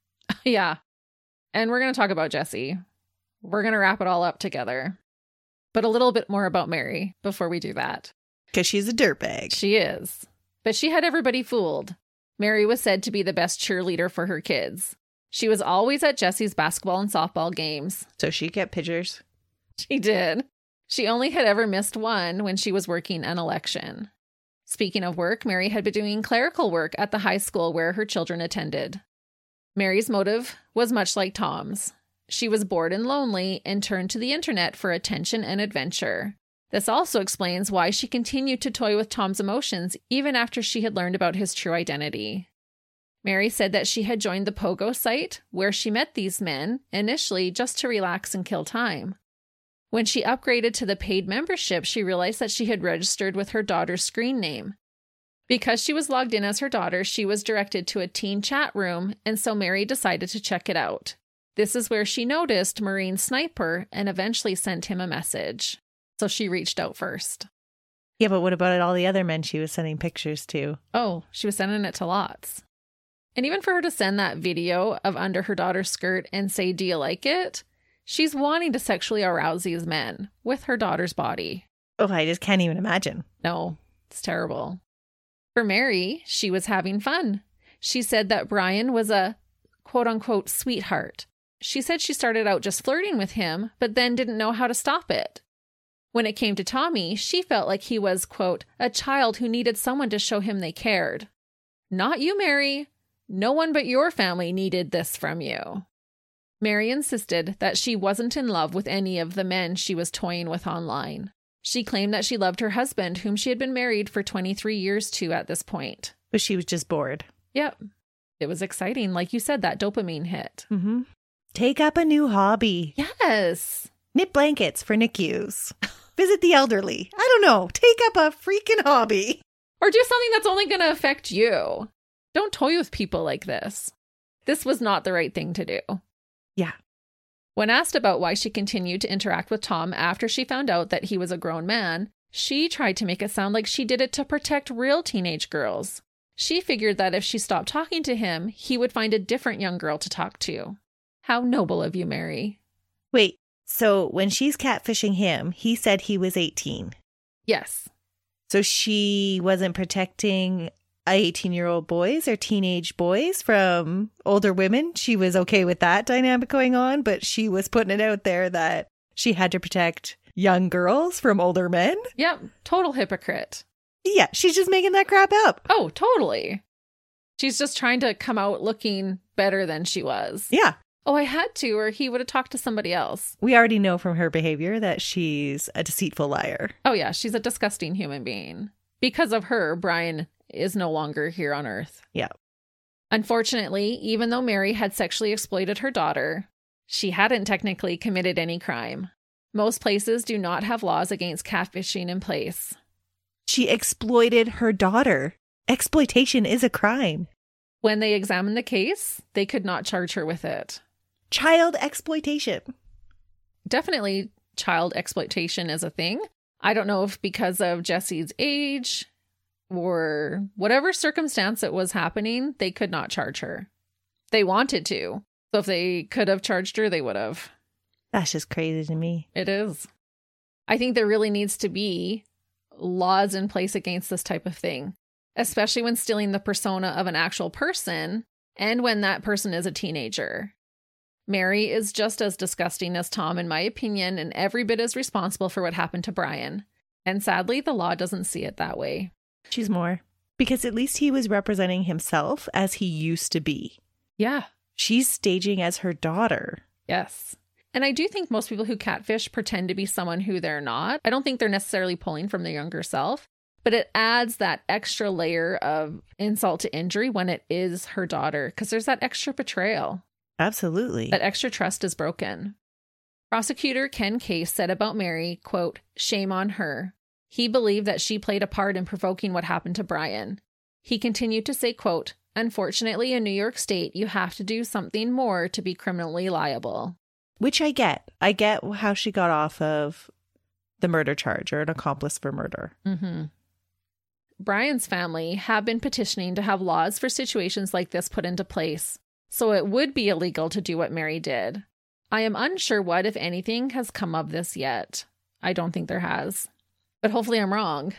Yeah. And we're going to talk about Jessie. We're going to wrap it all up together. But a little bit more about Mary before we do that. Because she's a dirtbag. She is. But she had everybody fooled. Mary was said to be the best cheerleader for her kids. She was always at Jessie's basketball and softball games. So she get pictures. She did. She only had ever missed one when she was working an election. Speaking of work, Mary had been doing clerical work at the high school where her children attended. Mary's motive was much like Tom's. She was bored and lonely and turned to the internet for attention and adventure. This also explains why she continued to toy with Tom's emotions even after she had learned about his true identity. Mary said that she had joined the Pogo site where she met these men, initially just to relax and kill time. When she upgraded to the paid membership, she realized that she had registered with her daughter's screen name. Because she was logged in as her daughter, she was directed to a teen chat room, and so Mary decided to check it out. This is where she noticed Marine Sniper and eventually sent him a message. So she reached out first. Yeah, but what about all the other men she was sending pictures to? Oh, she was sending it to lots. And even for her to send that video of under her daughter's skirt and say, "Do you like it?" She's wanting to sexually arouse these men with her daughter's body. Oh, I just can't even imagine. No, it's terrible. For Mary, she was having fun. She said that Brian was a quote-unquote sweetheart. She said she started out just flirting with him, but then didn't know how to stop it. When it came to Tommy, she felt like he was, quote, a child who needed someone to show him they cared. Not you, Mary. No one but your family needed this from you. Mary insisted that she wasn't in love with any of the men she was toying with online. She claimed that she loved her husband, whom she had been married for twenty-three years to at this point. But she was just bored. Yep. It was exciting. Like you said, that dopamine hit. Mm-hmm. Take up a new hobby. Yes. Knit blankets for N I C Us. Visit the elderly. I don't know. Take up a freaking hobby. Or do something that's only going to affect you. Don't toy with people like this. This was not the right thing to do. Yeah. When asked about why she continued to interact with Tom after she found out that he was a grown man, she tried to make it sound like she did it to protect real teenage girls. She figured that if she stopped talking to him, he would find a different young girl to talk to. How noble of you, Mary. Wait, so when she's catfishing him, he said he was eighteen. Yes. So she wasn't protecting eighteen-year-old boys or teenage boys from older women. She was okay with that dynamic going on, but she was putting it out there that she had to protect young girls from older men. Yep, total hypocrite. Yeah, she's just making that crap up. Oh, totally. She's just trying to come out looking better than she was. Yeah. Oh, I had to, or he would have talked to somebody else. We already know from her behavior that she's a deceitful liar. Oh, yeah, she's a disgusting human being. Because of her, Brian is no longer here on Earth. Yeah. Unfortunately, even though Mary had sexually exploited her daughter, she hadn't technically committed any crime. Most places do not have laws against catfishing in place. She exploited her daughter. Exploitation is a crime. When they examined the case, they could not charge her with it. Child exploitation. Definitely child exploitation is a thing. I don't know if because of Jessie's age, or whatever circumstance it was happening, they could not charge her. They wanted to. So if they could have charged her, they would have. That's just crazy to me. It is. I think there really needs to be laws in place against this type of thing, especially when stealing the persona of an actual person and when that person is a teenager. Mary is just as disgusting as Tom, in my opinion, and every bit as responsible for what happened to Brian. And sadly, the law doesn't see it that way. She's more. Because at least he was representing himself as he used to be. Yeah. She's staging as her daughter. Yes. And I do think most people who catfish pretend to be someone who they're not. I don't think they're necessarily pulling from their younger self, but it adds that extra layer of insult to injury when it is her daughter, because there's that extra betrayal. Absolutely. That extra trust is broken. Prosecutor Ken Case said about Mary, quote, "Shame on her. He believed that she played a part in provoking what happened to Brian." He continued to say, quote, "Unfortunately, in New York State, you have to do something more to be criminally liable." Which I get. I get how she got off of the murder charge or an accomplice for murder. Mm-hmm. Brian's family have been petitioning to have laws for situations like this put into place, so it would be illegal to do what Mary did. I am unsure what, if anything, has come of this yet. I don't think there has. But hopefully I'm wrong.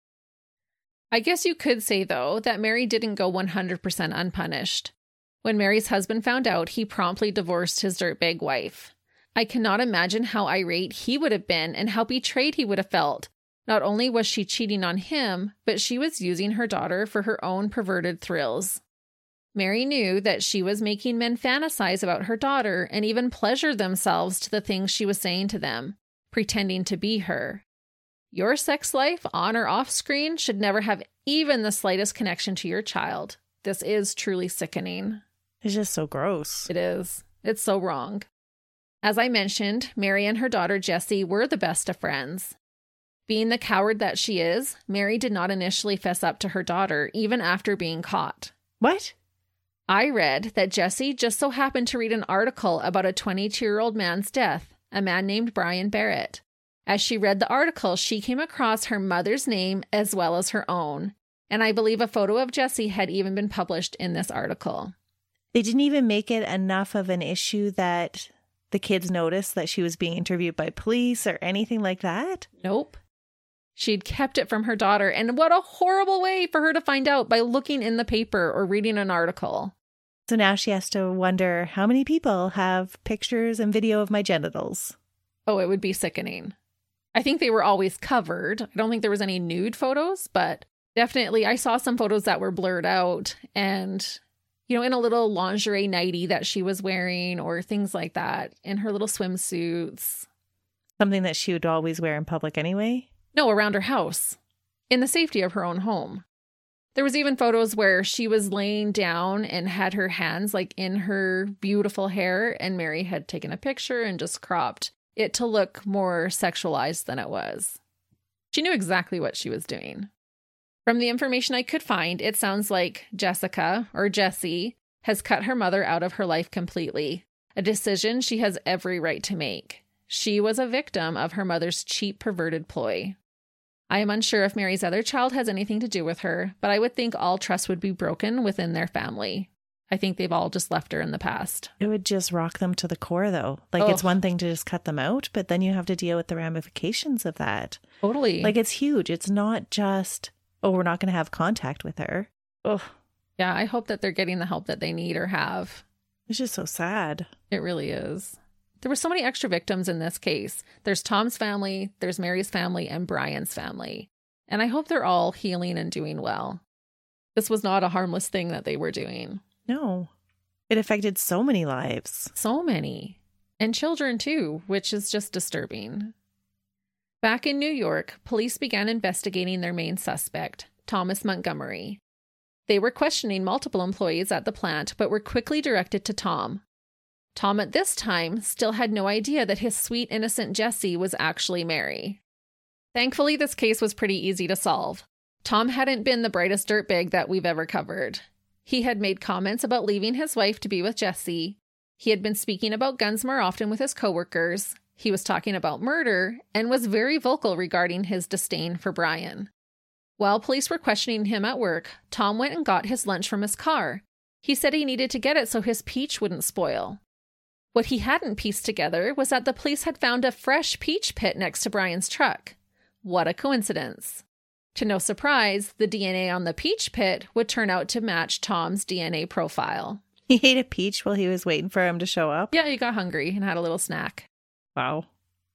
I guess you could say, though, that Mary didn't go one hundred percent unpunished. When Mary's husband found out, he promptly divorced his dirtbag wife. I cannot imagine how irate he would have been and how betrayed he would have felt. Not only was she cheating on him, but she was using her daughter for her own perverted thrills. Mary knew that she was making men fantasize about her daughter and even pleasure themselves to the things she was saying to them, pretending to be her. Your sex life, on or off screen, should never have even the slightest connection to your child. This is truly sickening. It's just so gross. It is. It's so wrong. As I mentioned, Mary and her daughter Jessie were the best of friends. Being the coward that she is, Mary did not initially fess up to her daughter, even after being caught. What? I read that Jessie just so happened to read an article about a twenty-two-year-old man's death, a man named Brian Barrett. As she read the article, she came across her mother's name as well as her own, and I believe a photo of Jessie had even been published in this article. They didn't even make it enough of an issue that the kids noticed that she was being interviewed by police or anything like that? Nope. She'd kept it from her daughter, and what a horrible way for her to find out by looking in the paper or reading an article. So now she has to wonder how many people have pictures and video of my genitals. Oh, it would be sickening. I think they were always covered. I don't think there was any nude photos, but definitely I saw some photos that were blurred out and, you know, in a little lingerie nightie that she was wearing or things like that, in her little swimsuits. Something that she would always wear in public anyway? No, around her house, in the safety of her own home. There was even photos where she was laying down and had her hands like in her beautiful hair, and Mary had taken a picture and just cropped it to look more sexualized than it was. She knew exactly what she was doing. From the information I could find, it sounds like Jessica, or Jessie, has cut her mother out of her life completely, a decision she has every right to make. She was a victim of her mother's cheap, perverted ploy. I am unsure if Mary's other child has anything to do with her, but I would think all trust would be broken within their family. I think they've all just left her in the past. It would just rock them to the core, though. Like, Ugh. It's one thing to just cut them out, but then you have to deal with the ramifications of that. Totally. Like, it's huge. It's not just, oh, we're not going to have contact with her. Ugh. Yeah, I hope that they're getting the help that they need or have. It's just so sad. It really is. There were so many extra victims in this case. There's Tom's family, there's Mary's family, and Brian's family. And I hope they're all healing and doing well. This was not a harmless thing that they were doing. No. It affected so many lives. So many. And children too, which is just disturbing. Back in New York, police began investigating their main suspect, Thomas Montgomery. They were questioning multiple employees at the plant, but were quickly directed to Tom. Tom at this time still had no idea that his sweet, innocent Jessie was actually Mary. Thankfully, this case was pretty easy to solve. Tom hadn't been the brightest dirtbag that we've ever covered. He had made comments about leaving his wife to be with Jessie. He had been speaking about guns more often with his coworkers. He was talking about murder and was very vocal regarding his disdain for Brian. While police were questioning him at work, Tom went and got his lunch from his car. He said he needed to get it so his peach wouldn't spoil. What he hadn't pieced together was that the police had found a fresh peach pit next to Brian's truck. What a coincidence. To no surprise, the D N A on the peach pit would turn out to match Tom's D N A profile. He ate a peach while he was waiting for him to show up? Yeah, he got hungry and had a little snack. Wow.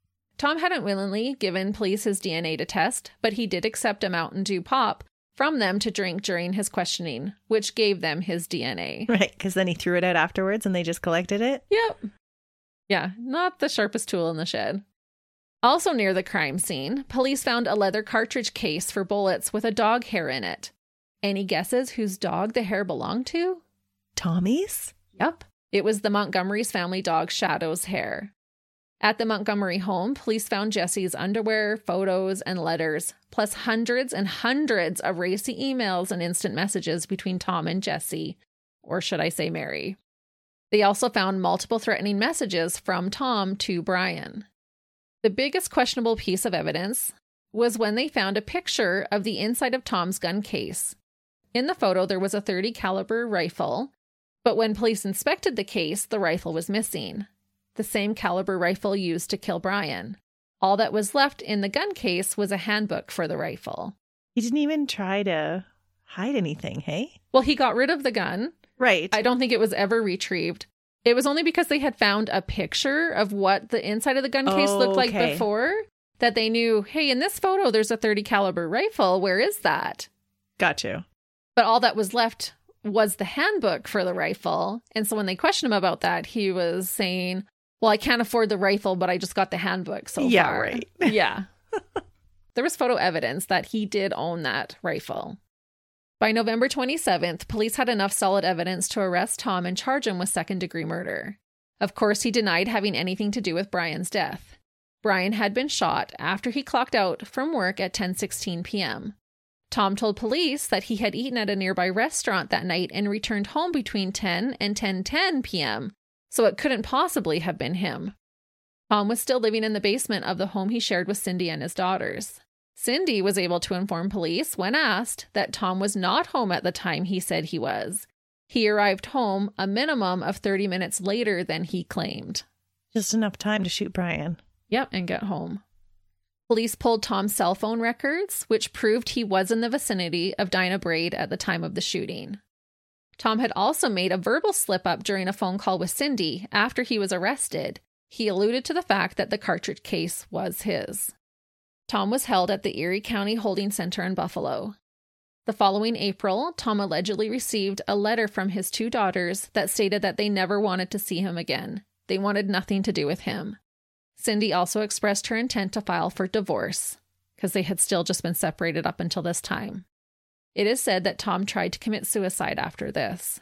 Tom hadn't willingly given police his D N A to test, but he did accept a Mountain Dew pop from them to drink during his questioning, which gave them his D N A. Right, because then he threw it out afterwards and they just collected it? Yep. Yeah, not the sharpest tool in the shed. Also near the crime scene, police found a leather cartridge case for bullets with a dog hair in it. Any guesses whose dog the hair belonged to? Tommy's? Yep. It was the Montgomery's family dog Shadow's hair. At the Montgomery home, police found Jesse's underwear, photos, and letters, plus hundreds and hundreds of racy emails and instant messages between Tom and Jesse, or should I say Mary. They also found multiple threatening messages from Tom to Brian. The biggest questionable piece of evidence was when they found a picture of the inside of Tom's gun case. In the photo, there was a thirty caliber rifle, but when police inspected the case, the rifle was missing. The same caliber rifle used to kill Brian. All that was left in the gun case was a handbook for the rifle. He didn't even try to hide anything, hey? Well, he got rid of the gun. Right. I don't think it was ever retrieved. It was only because they had found a picture of what the inside of the gun case Oh, looked like okay. before that they knew, hey, in this photo, there's a thirty caliber rifle. Where is that? Got you. But all that was left was the handbook for the rifle. And so when they questioned him about that, he was saying, well, I can't afford the rifle, but I just got the handbook so Yeah, far. right. Yeah. There was photo evidence that he did own that rifle. By November twenty-seventh, police had enough solid evidence to arrest Tom and charge him with second-degree murder. Of course, he denied having anything to do with Brian's death. Brian had been shot after he clocked out from work at ten sixteen p.m. Tom told police that he had eaten at a nearby restaurant that night and returned home between ten and ten ten p.m., so it couldn't possibly have been him. Tom was still living in the basement of the home he shared with Cindy and his daughters. Cindy was able to inform police when asked that Tom was not home at the time he said he was. He arrived home a minimum of thirty minutes later than he claimed. Just enough time to shoot Brian. Yep, and get home. Police pulled Tom's cell phone records, which proved he was in the vicinity of Dinah Braid at the time of the shooting. Tom had also made a verbal slip-up during a phone call with Cindy after he was arrested. He alluded to the fact that the cartridge case was his. Tom was held at the Erie County Holding Center in Buffalo. The following April, Tom allegedly received a letter from his two daughters that stated that they never wanted to see him again. They wanted nothing to do with him. Cindy also expressed her intent to file for divorce, because they had still just been separated up until this time. It is said that Tom tried to commit suicide after this.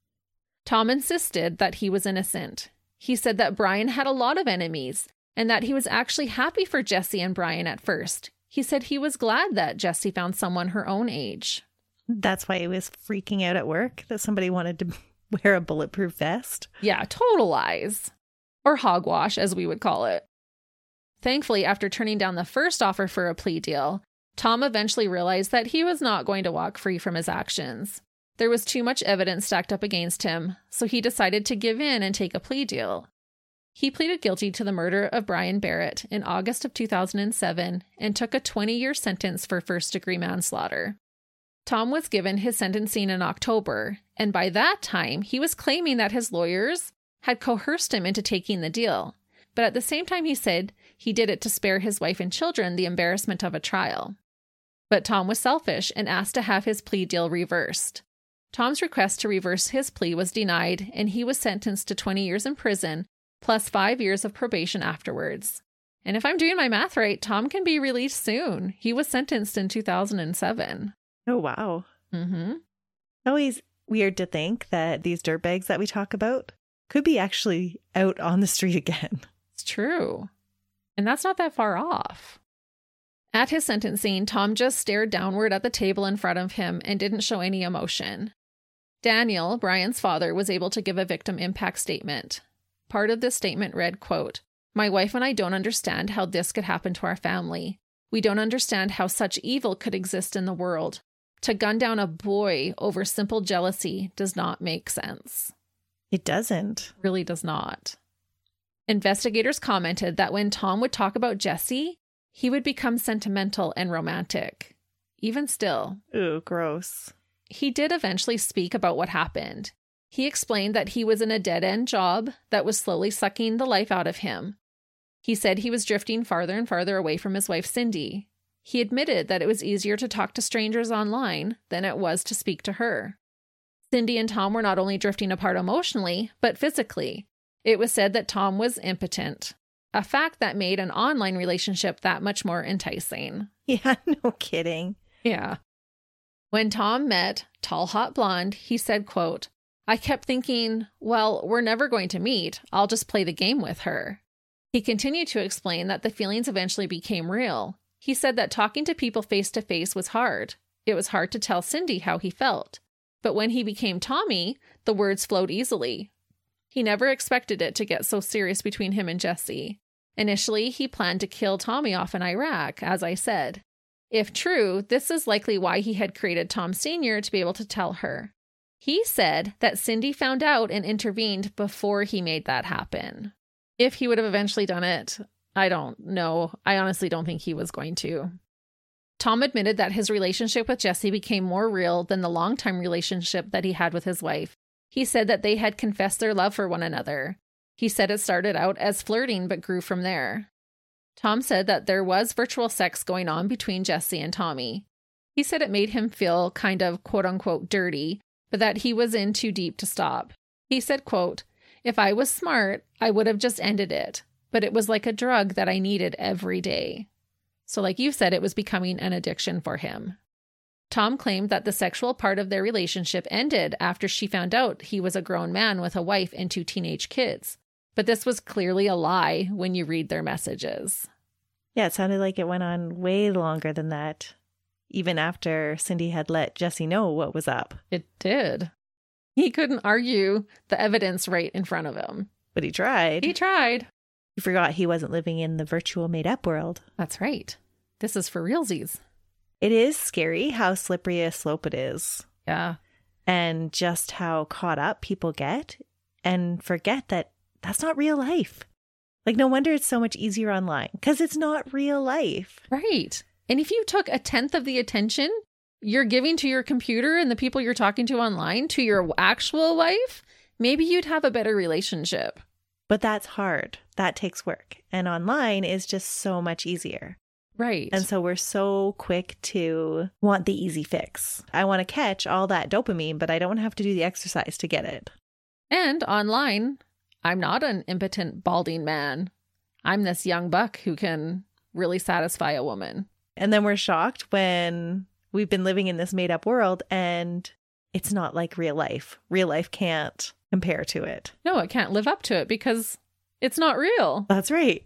Tom insisted that he was innocent. He said that Brian had a lot of enemies, and that he was actually happy for Jesse and Brian at first. He said he was glad that Jesse found someone her own age. That's why he was freaking out at work, that somebody wanted to wear a bulletproof vest. Yeah, total lies. Or hogwash, as we would call it. Thankfully, after turning down the first offer for a plea deal, Tom eventually realized that he was not going to walk free from his actions. There was too much evidence stacked up against him, so he decided to give in and take a plea deal. He pleaded guilty to the murder of Brian Barrett in August of two thousand seven and took a twenty-year sentence for first-degree manslaughter. Tom was given his sentencing in October, and by that time, he was claiming that his lawyers had coerced him into taking the deal. But at the same time, he said he did it to spare his wife and children the embarrassment of a trial. But Tom was selfish and asked to have his plea deal reversed. Tom's request to reverse his plea was denied, and he was sentenced to twenty years in prison, plus five years of probation afterwards. And if I'm doing my math right, Tom can be released soon. He was sentenced in two thousand seven. Oh, wow. Mm-hmm. Always weird to think that these dirtbags that we talk about could be actually out on the street again. It's true. And that's not that far off. At his sentencing, Tom just stared downward at the table in front of him and didn't show any emotion. Daniel, Brian's father, was able to give a victim impact statement. Part of this statement read, quote, "My wife and I don't understand how this could happen to our family. We don't understand how such evil could exist in the world. To gun down a boy over simple jealousy does not make sense. It doesn't. Really does not. Investigators commented that when Tom would talk about Jesse, he would become sentimental and romantic. Even still. Ooh, gross. He did eventually speak about what happened. He explained that he was in a dead-end job that was slowly sucking the life out of him. He said he was drifting farther and farther away from his wife, Cindy. He admitted that it was easier to talk to strangers online than it was to speak to her. Cindy and Tom were not only drifting apart emotionally, but physically. It was said that Tom was impotent, a fact that made an online relationship that much more enticing. Yeah, no kidding. Yeah. When Tom met Tall Hot Blonde, he said, quote, "I kept thinking, well, we're never going to meet. I'll just play the game with her." He continued to explain that the feelings eventually became real. He said that talking to people face to face was hard. It was hard to tell Cindy how he felt. But when he became Tommy, the words flowed easily. He never expected it to get so serious between him and Jesse. Initially, he planned to kill Tommy off in Iraq, as I said. If true, this is likely why he had created Tom Senior to be able to tell her. He said that Cindy found out and intervened before he made that happen. If he would have eventually done it, I don't know. I honestly don't think he was going to. Tom admitted that his relationship with Jesse became more real than the long-time relationship that he had with his wife. He said that they had confessed their love for one another. He said it started out as flirting but grew from there. Tom said that there was virtual sex going on between Jesse and Tommy. He said it made him feel kind of quote-unquote dirty, but that he was in too deep to stop. He said, quote, "If I was smart, I would have just ended it, but it was like a drug that I needed every day." So like you said, it was becoming an addiction for him. Tom claimed that the sexual part of their relationship ended after she found out he was a grown man with a wife and two teenage kids. But this was clearly a lie when you read their messages. Yeah, it sounded like it went on way longer than that, even after Cindy had let Jesse know what was up. It did. He couldn't argue the evidence right in front of him. But he tried. He tried. He forgot he wasn't living in the virtual made-up world. That's right. This is for realsies. It is scary how slippery a slope it is. Yeah. And just how caught up people get and forget that that's not real life. Like, no wonder it's so much easier online, because it's not real life. Right. And if you took a tenth of the attention you're giving to your computer and the people you're talking to online to your actual life, maybe you'd have a better relationship. But that's hard. That takes work. And online is just so much easier. Right. And so we're so quick to want the easy fix. I want to catch all that dopamine, but I don't have to do the exercise to get it. And online, I'm not an impotent, balding man. I'm this young buck who can really satisfy a woman. And then we're shocked when we've been living in this made-up world and it's not like real life. Real life can't compare to it. No, it can't live up to it because it's not real. That's right.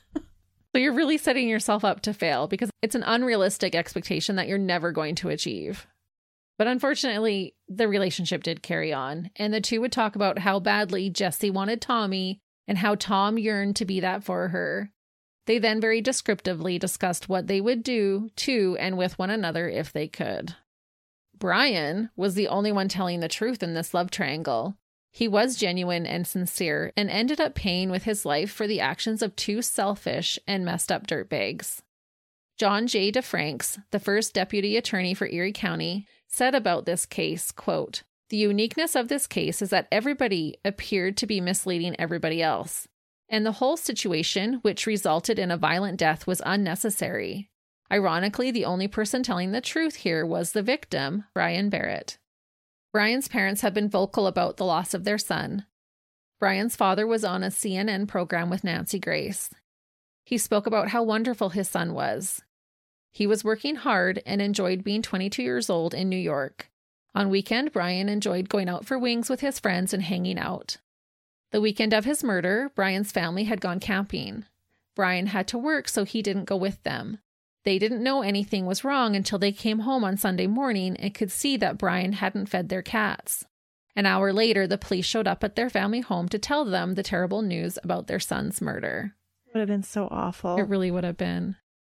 So you're really setting yourself up to fail because it's an unrealistic expectation that you're never going to achieve. But unfortunately, the relationship did carry on, and the two would talk about how badly Jesse wanted Tommy and how Tom yearned to be that for her. They then very descriptively discussed what they would do to and with one another if they could. Brian was the only one telling the truth in this love triangle. He was genuine and sincere and ended up paying with his life for the actions of two selfish and messed up dirtbags. John J. DeFranks, the first deputy attorney for Erie County, said about this case, quote, "The uniqueness of this case is that everybody appeared to be misleading everybody else, and the whole situation, which resulted in a violent death, was unnecessary. Ironically, the only person telling the truth here was the victim, Brian Barrett." Brian's parents have been vocal about the loss of their son. Brian's father was on a C N N program with Nancy Grace. He spoke about how wonderful his son was. He was working hard and enjoyed being twenty-two years old in New York. On weekend, Brian enjoyed going out for wings with his friends and hanging out. The weekend of his murder, Brian's family had gone camping. Brian had to work, so he didn't go with them. They didn't know anything was wrong until they came home on Sunday morning and could see that Brian hadn't fed their cats. An hour later, the police showed up at their family home to tell them the terrible news about their son's murder. Would have been so awful. It really would have been.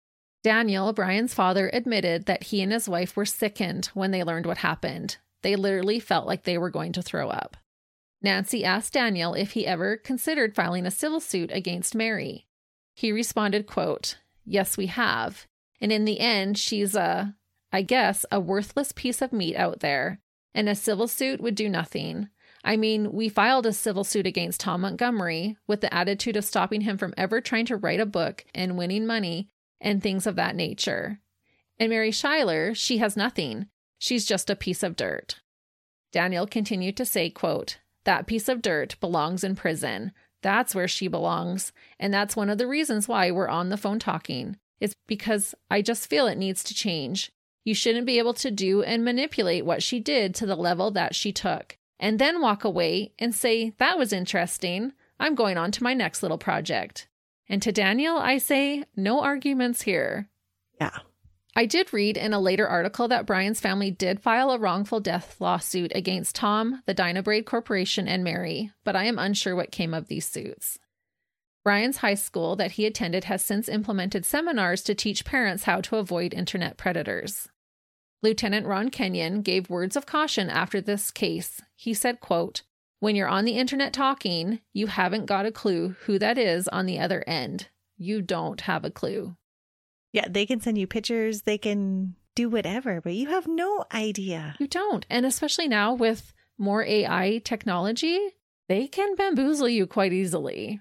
Daniel, Brian's father, admitted that he and his wife were sickened when they learned what happened. They literally felt like they were going to throw up. Nancy asked Daniel if he ever considered filing a civil suit against Mary. He responded, quote, "Yes, we have. And in the end, she's a, I guess, a worthless piece of meat out there. And a civil suit would do nothing. I mean, we filed a civil suit against Tom Montgomery with the attitude of stopping him from ever trying to write a book and winning money and things of that nature. And Mary Schuyler, she has nothing. She's just a piece of dirt." Daniel continued to say, quote, "That piece of dirt belongs in prison. That's where she belongs. And that's one of the reasons why we're on the phone talking. It's because I just feel it needs to change. You shouldn't be able to do and manipulate what she did to the level that she took, and then walk away and say, that was interesting. I'm going on to my next little project." And to Daniel, I say, no arguments here. Yeah. I did read in a later article that Brian's family did file a wrongful death lawsuit against Tom, the Dynabraid Corporation, and Mary, but I am unsure what came of these suits. Brian's high school that he attended has since implemented seminars to teach parents how to avoid internet predators. Lieutenant Ron Kenyon gave words of caution after this case. He said, quote, "When you're on the internet talking, you haven't got a clue who that is on the other end. You don't have a clue." Yeah, they can send you pictures, they can do whatever, but you have no idea. You don't. And especially now with more A I technology, they can bamboozle you quite easily.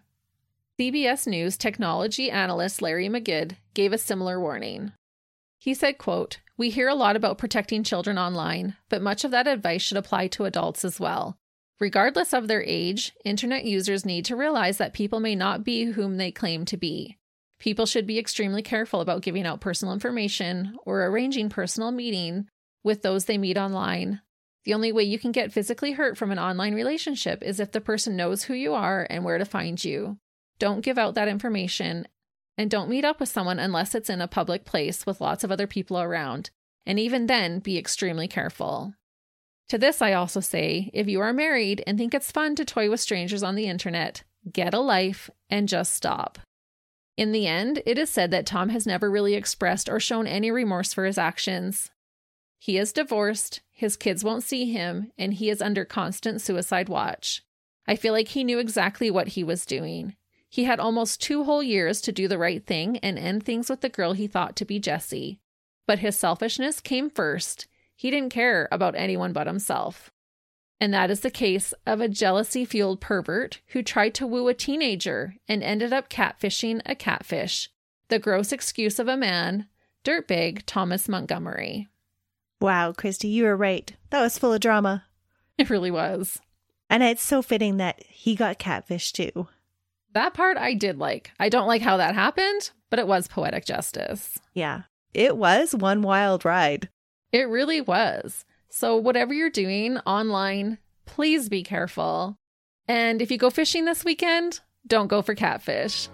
C B S News technology analyst Larry Magid gave a similar warning. He said, quote, "We hear a lot about protecting children online, but much of that advice should apply to adults as well. Regardless of their age, internet users need to realize that people may not be whom they claim to be. People should be extremely careful about giving out personal information or arranging personal meeting with those they meet online. The only way you can get physically hurt from an online relationship is if the person knows who you are and where to find you. Don't give out that information, and don't meet up with someone unless it's in a public place with lots of other people around. And even then, be extremely careful." To this, I also say, if you are married and think it's fun to toy with strangers on the internet, get a life and just stop. In the end, it is said that Tom has never really expressed or shown any remorse for his actions. He is divorced, his kids won't see him, and he is under constant suicide watch. I feel like he knew exactly what he was doing. He had almost two whole years to do the right thing and end things with the girl he thought to be Jessie. But his selfishness came first. He didn't care about anyone but himself. And that is the case of a jealousy-fueled pervert who tried to woo a teenager and ended up catfishing a catfish. The gross excuse of a man, dirtbag Thomas Montgomery. Wow, Christy, you were right. That was full of drama. It really was. And it's so fitting that he got catfished too. That part I did like. I don't like how that happened, but it was poetic justice. Yeah, it was one wild ride. It really was. So whatever you're doing online, please be careful. And if you go fishing this weekend, don't go for catfish.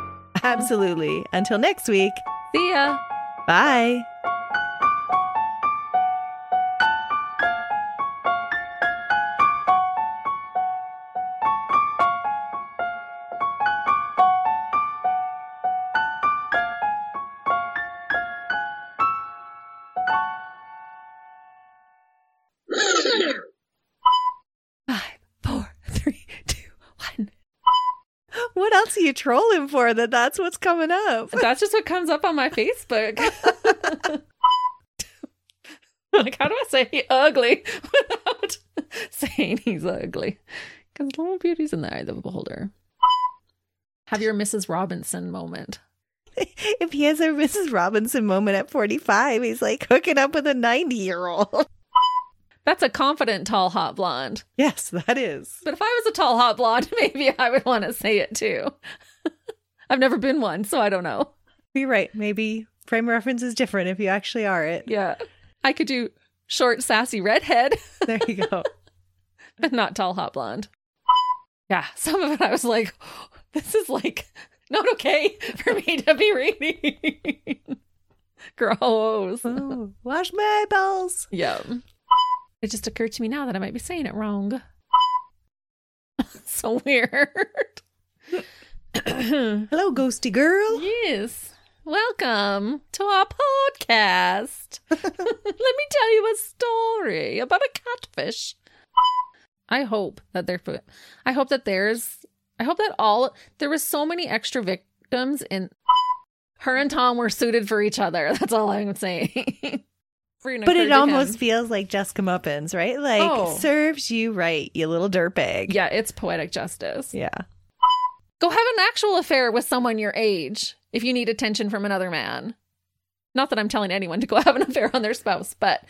Absolutely. Until next week. See ya. Bye. What else are you trolling for that that's what's coming up? That's just what comes up on my Facebook. Like, how do I say ugly without saying he's ugly? Because little beauty's in the eye of the beholder. Have your Missus Robinson moment. If he has a Missus Robinson moment at forty-five, he's like hooking up with a ninety-year-old. That's a confident, tall, hot blonde. Yes, that is. But if I was a tall, hot blonde, maybe I would want to say it too. I've never been one, so I don't know. You're right. Maybe frame of reference is different if you actually are it. Yeah. I could do short, sassy redhead. There you go. But not tall, hot blonde. Yeah, some of it I was like, this is like not okay for me to be reading. Gross. Oh, wash my eyeballs. Yeah. It just occurred to me now that I might be saying it wrong. So weird. Hello, ghosty girl. Yes. Welcome to our podcast. Let me tell you a story about a catfish. I hope that they're, I hope that there's, I hope that all, there was so many extra victims in, her and Tom were suited for each other. That's all I'm saying. But it almost feels like Jessica Muppins, right? Like, Oh. serves you right, you little dirtbag. Yeah, it's poetic justice. Yeah. Go have an actual affair with someone your age if you need attention from another man. Not that I'm telling anyone to go have an affair on their spouse, but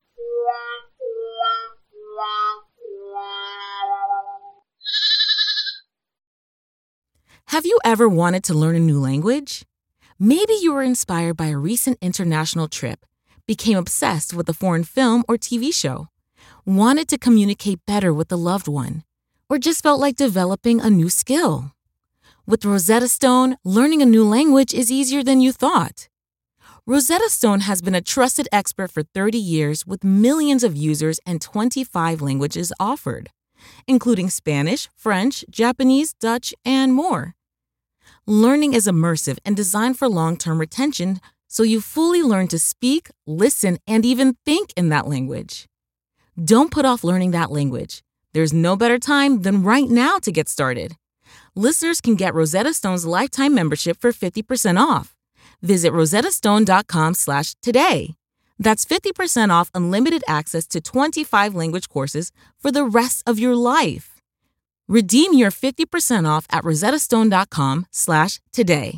Have you ever wanted to learn a new language? Maybe you were inspired by a recent international trip, became obsessed with a foreign film or T V show, wanted to communicate better with a loved one, or just felt like developing a new skill. With Rosetta Stone, learning a new language is easier than you thought. Rosetta Stone has been a trusted expert for thirty years with millions of users and twenty-five languages offered, including Spanish, French, Japanese, Dutch, and more. Learning is immersive and designed for long-term retention, so you fully learn to speak, listen, and even think in that language. Don't put off learning that language. There's no better time than right now to get started. Listeners can get Rosetta Stone's lifetime membership for fifty percent off. Visit rosettastone.com slash today. That's fifty percent off unlimited access to twenty-five language courses for the rest of your life. Redeem your fifty percent off at rosettastone.com slash today.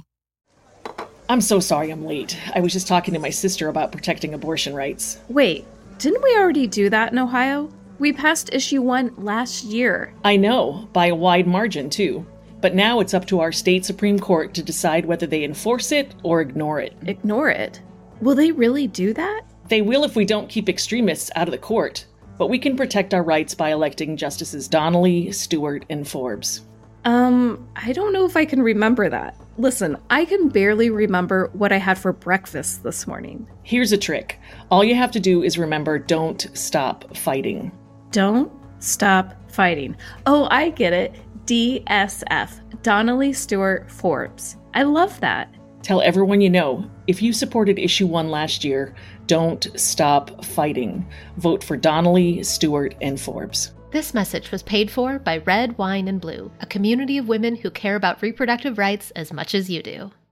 I'm so sorry I'm late. I was just talking to my sister about protecting abortion rights. Wait, didn't we already do that in Ohio? We passed issue one last year. I know, by a wide margin, too. But now it's up to our state Supreme Court to decide whether they enforce it or ignore it. Ignore it? Will they really do that? They will if we don't keep extremists out of the court. But we can protect our rights by electing Justices Donnelly, Stewart, and Forbes. Um, I don't know if I can remember that. Listen, I can barely remember what I had for breakfast this morning. Here's a trick. All you have to do is remember, don't stop fighting. Don't stop fighting. Oh, I get it. D S F, Donnelly Stewart Forbes. I love that. Tell everyone you know, if you supported issue one last year, don't stop fighting. Vote for Donnelly, Stewart, and Forbes. This message was paid for by Red, Wine, and Blue, a community of women who care about reproductive rights as much as you do.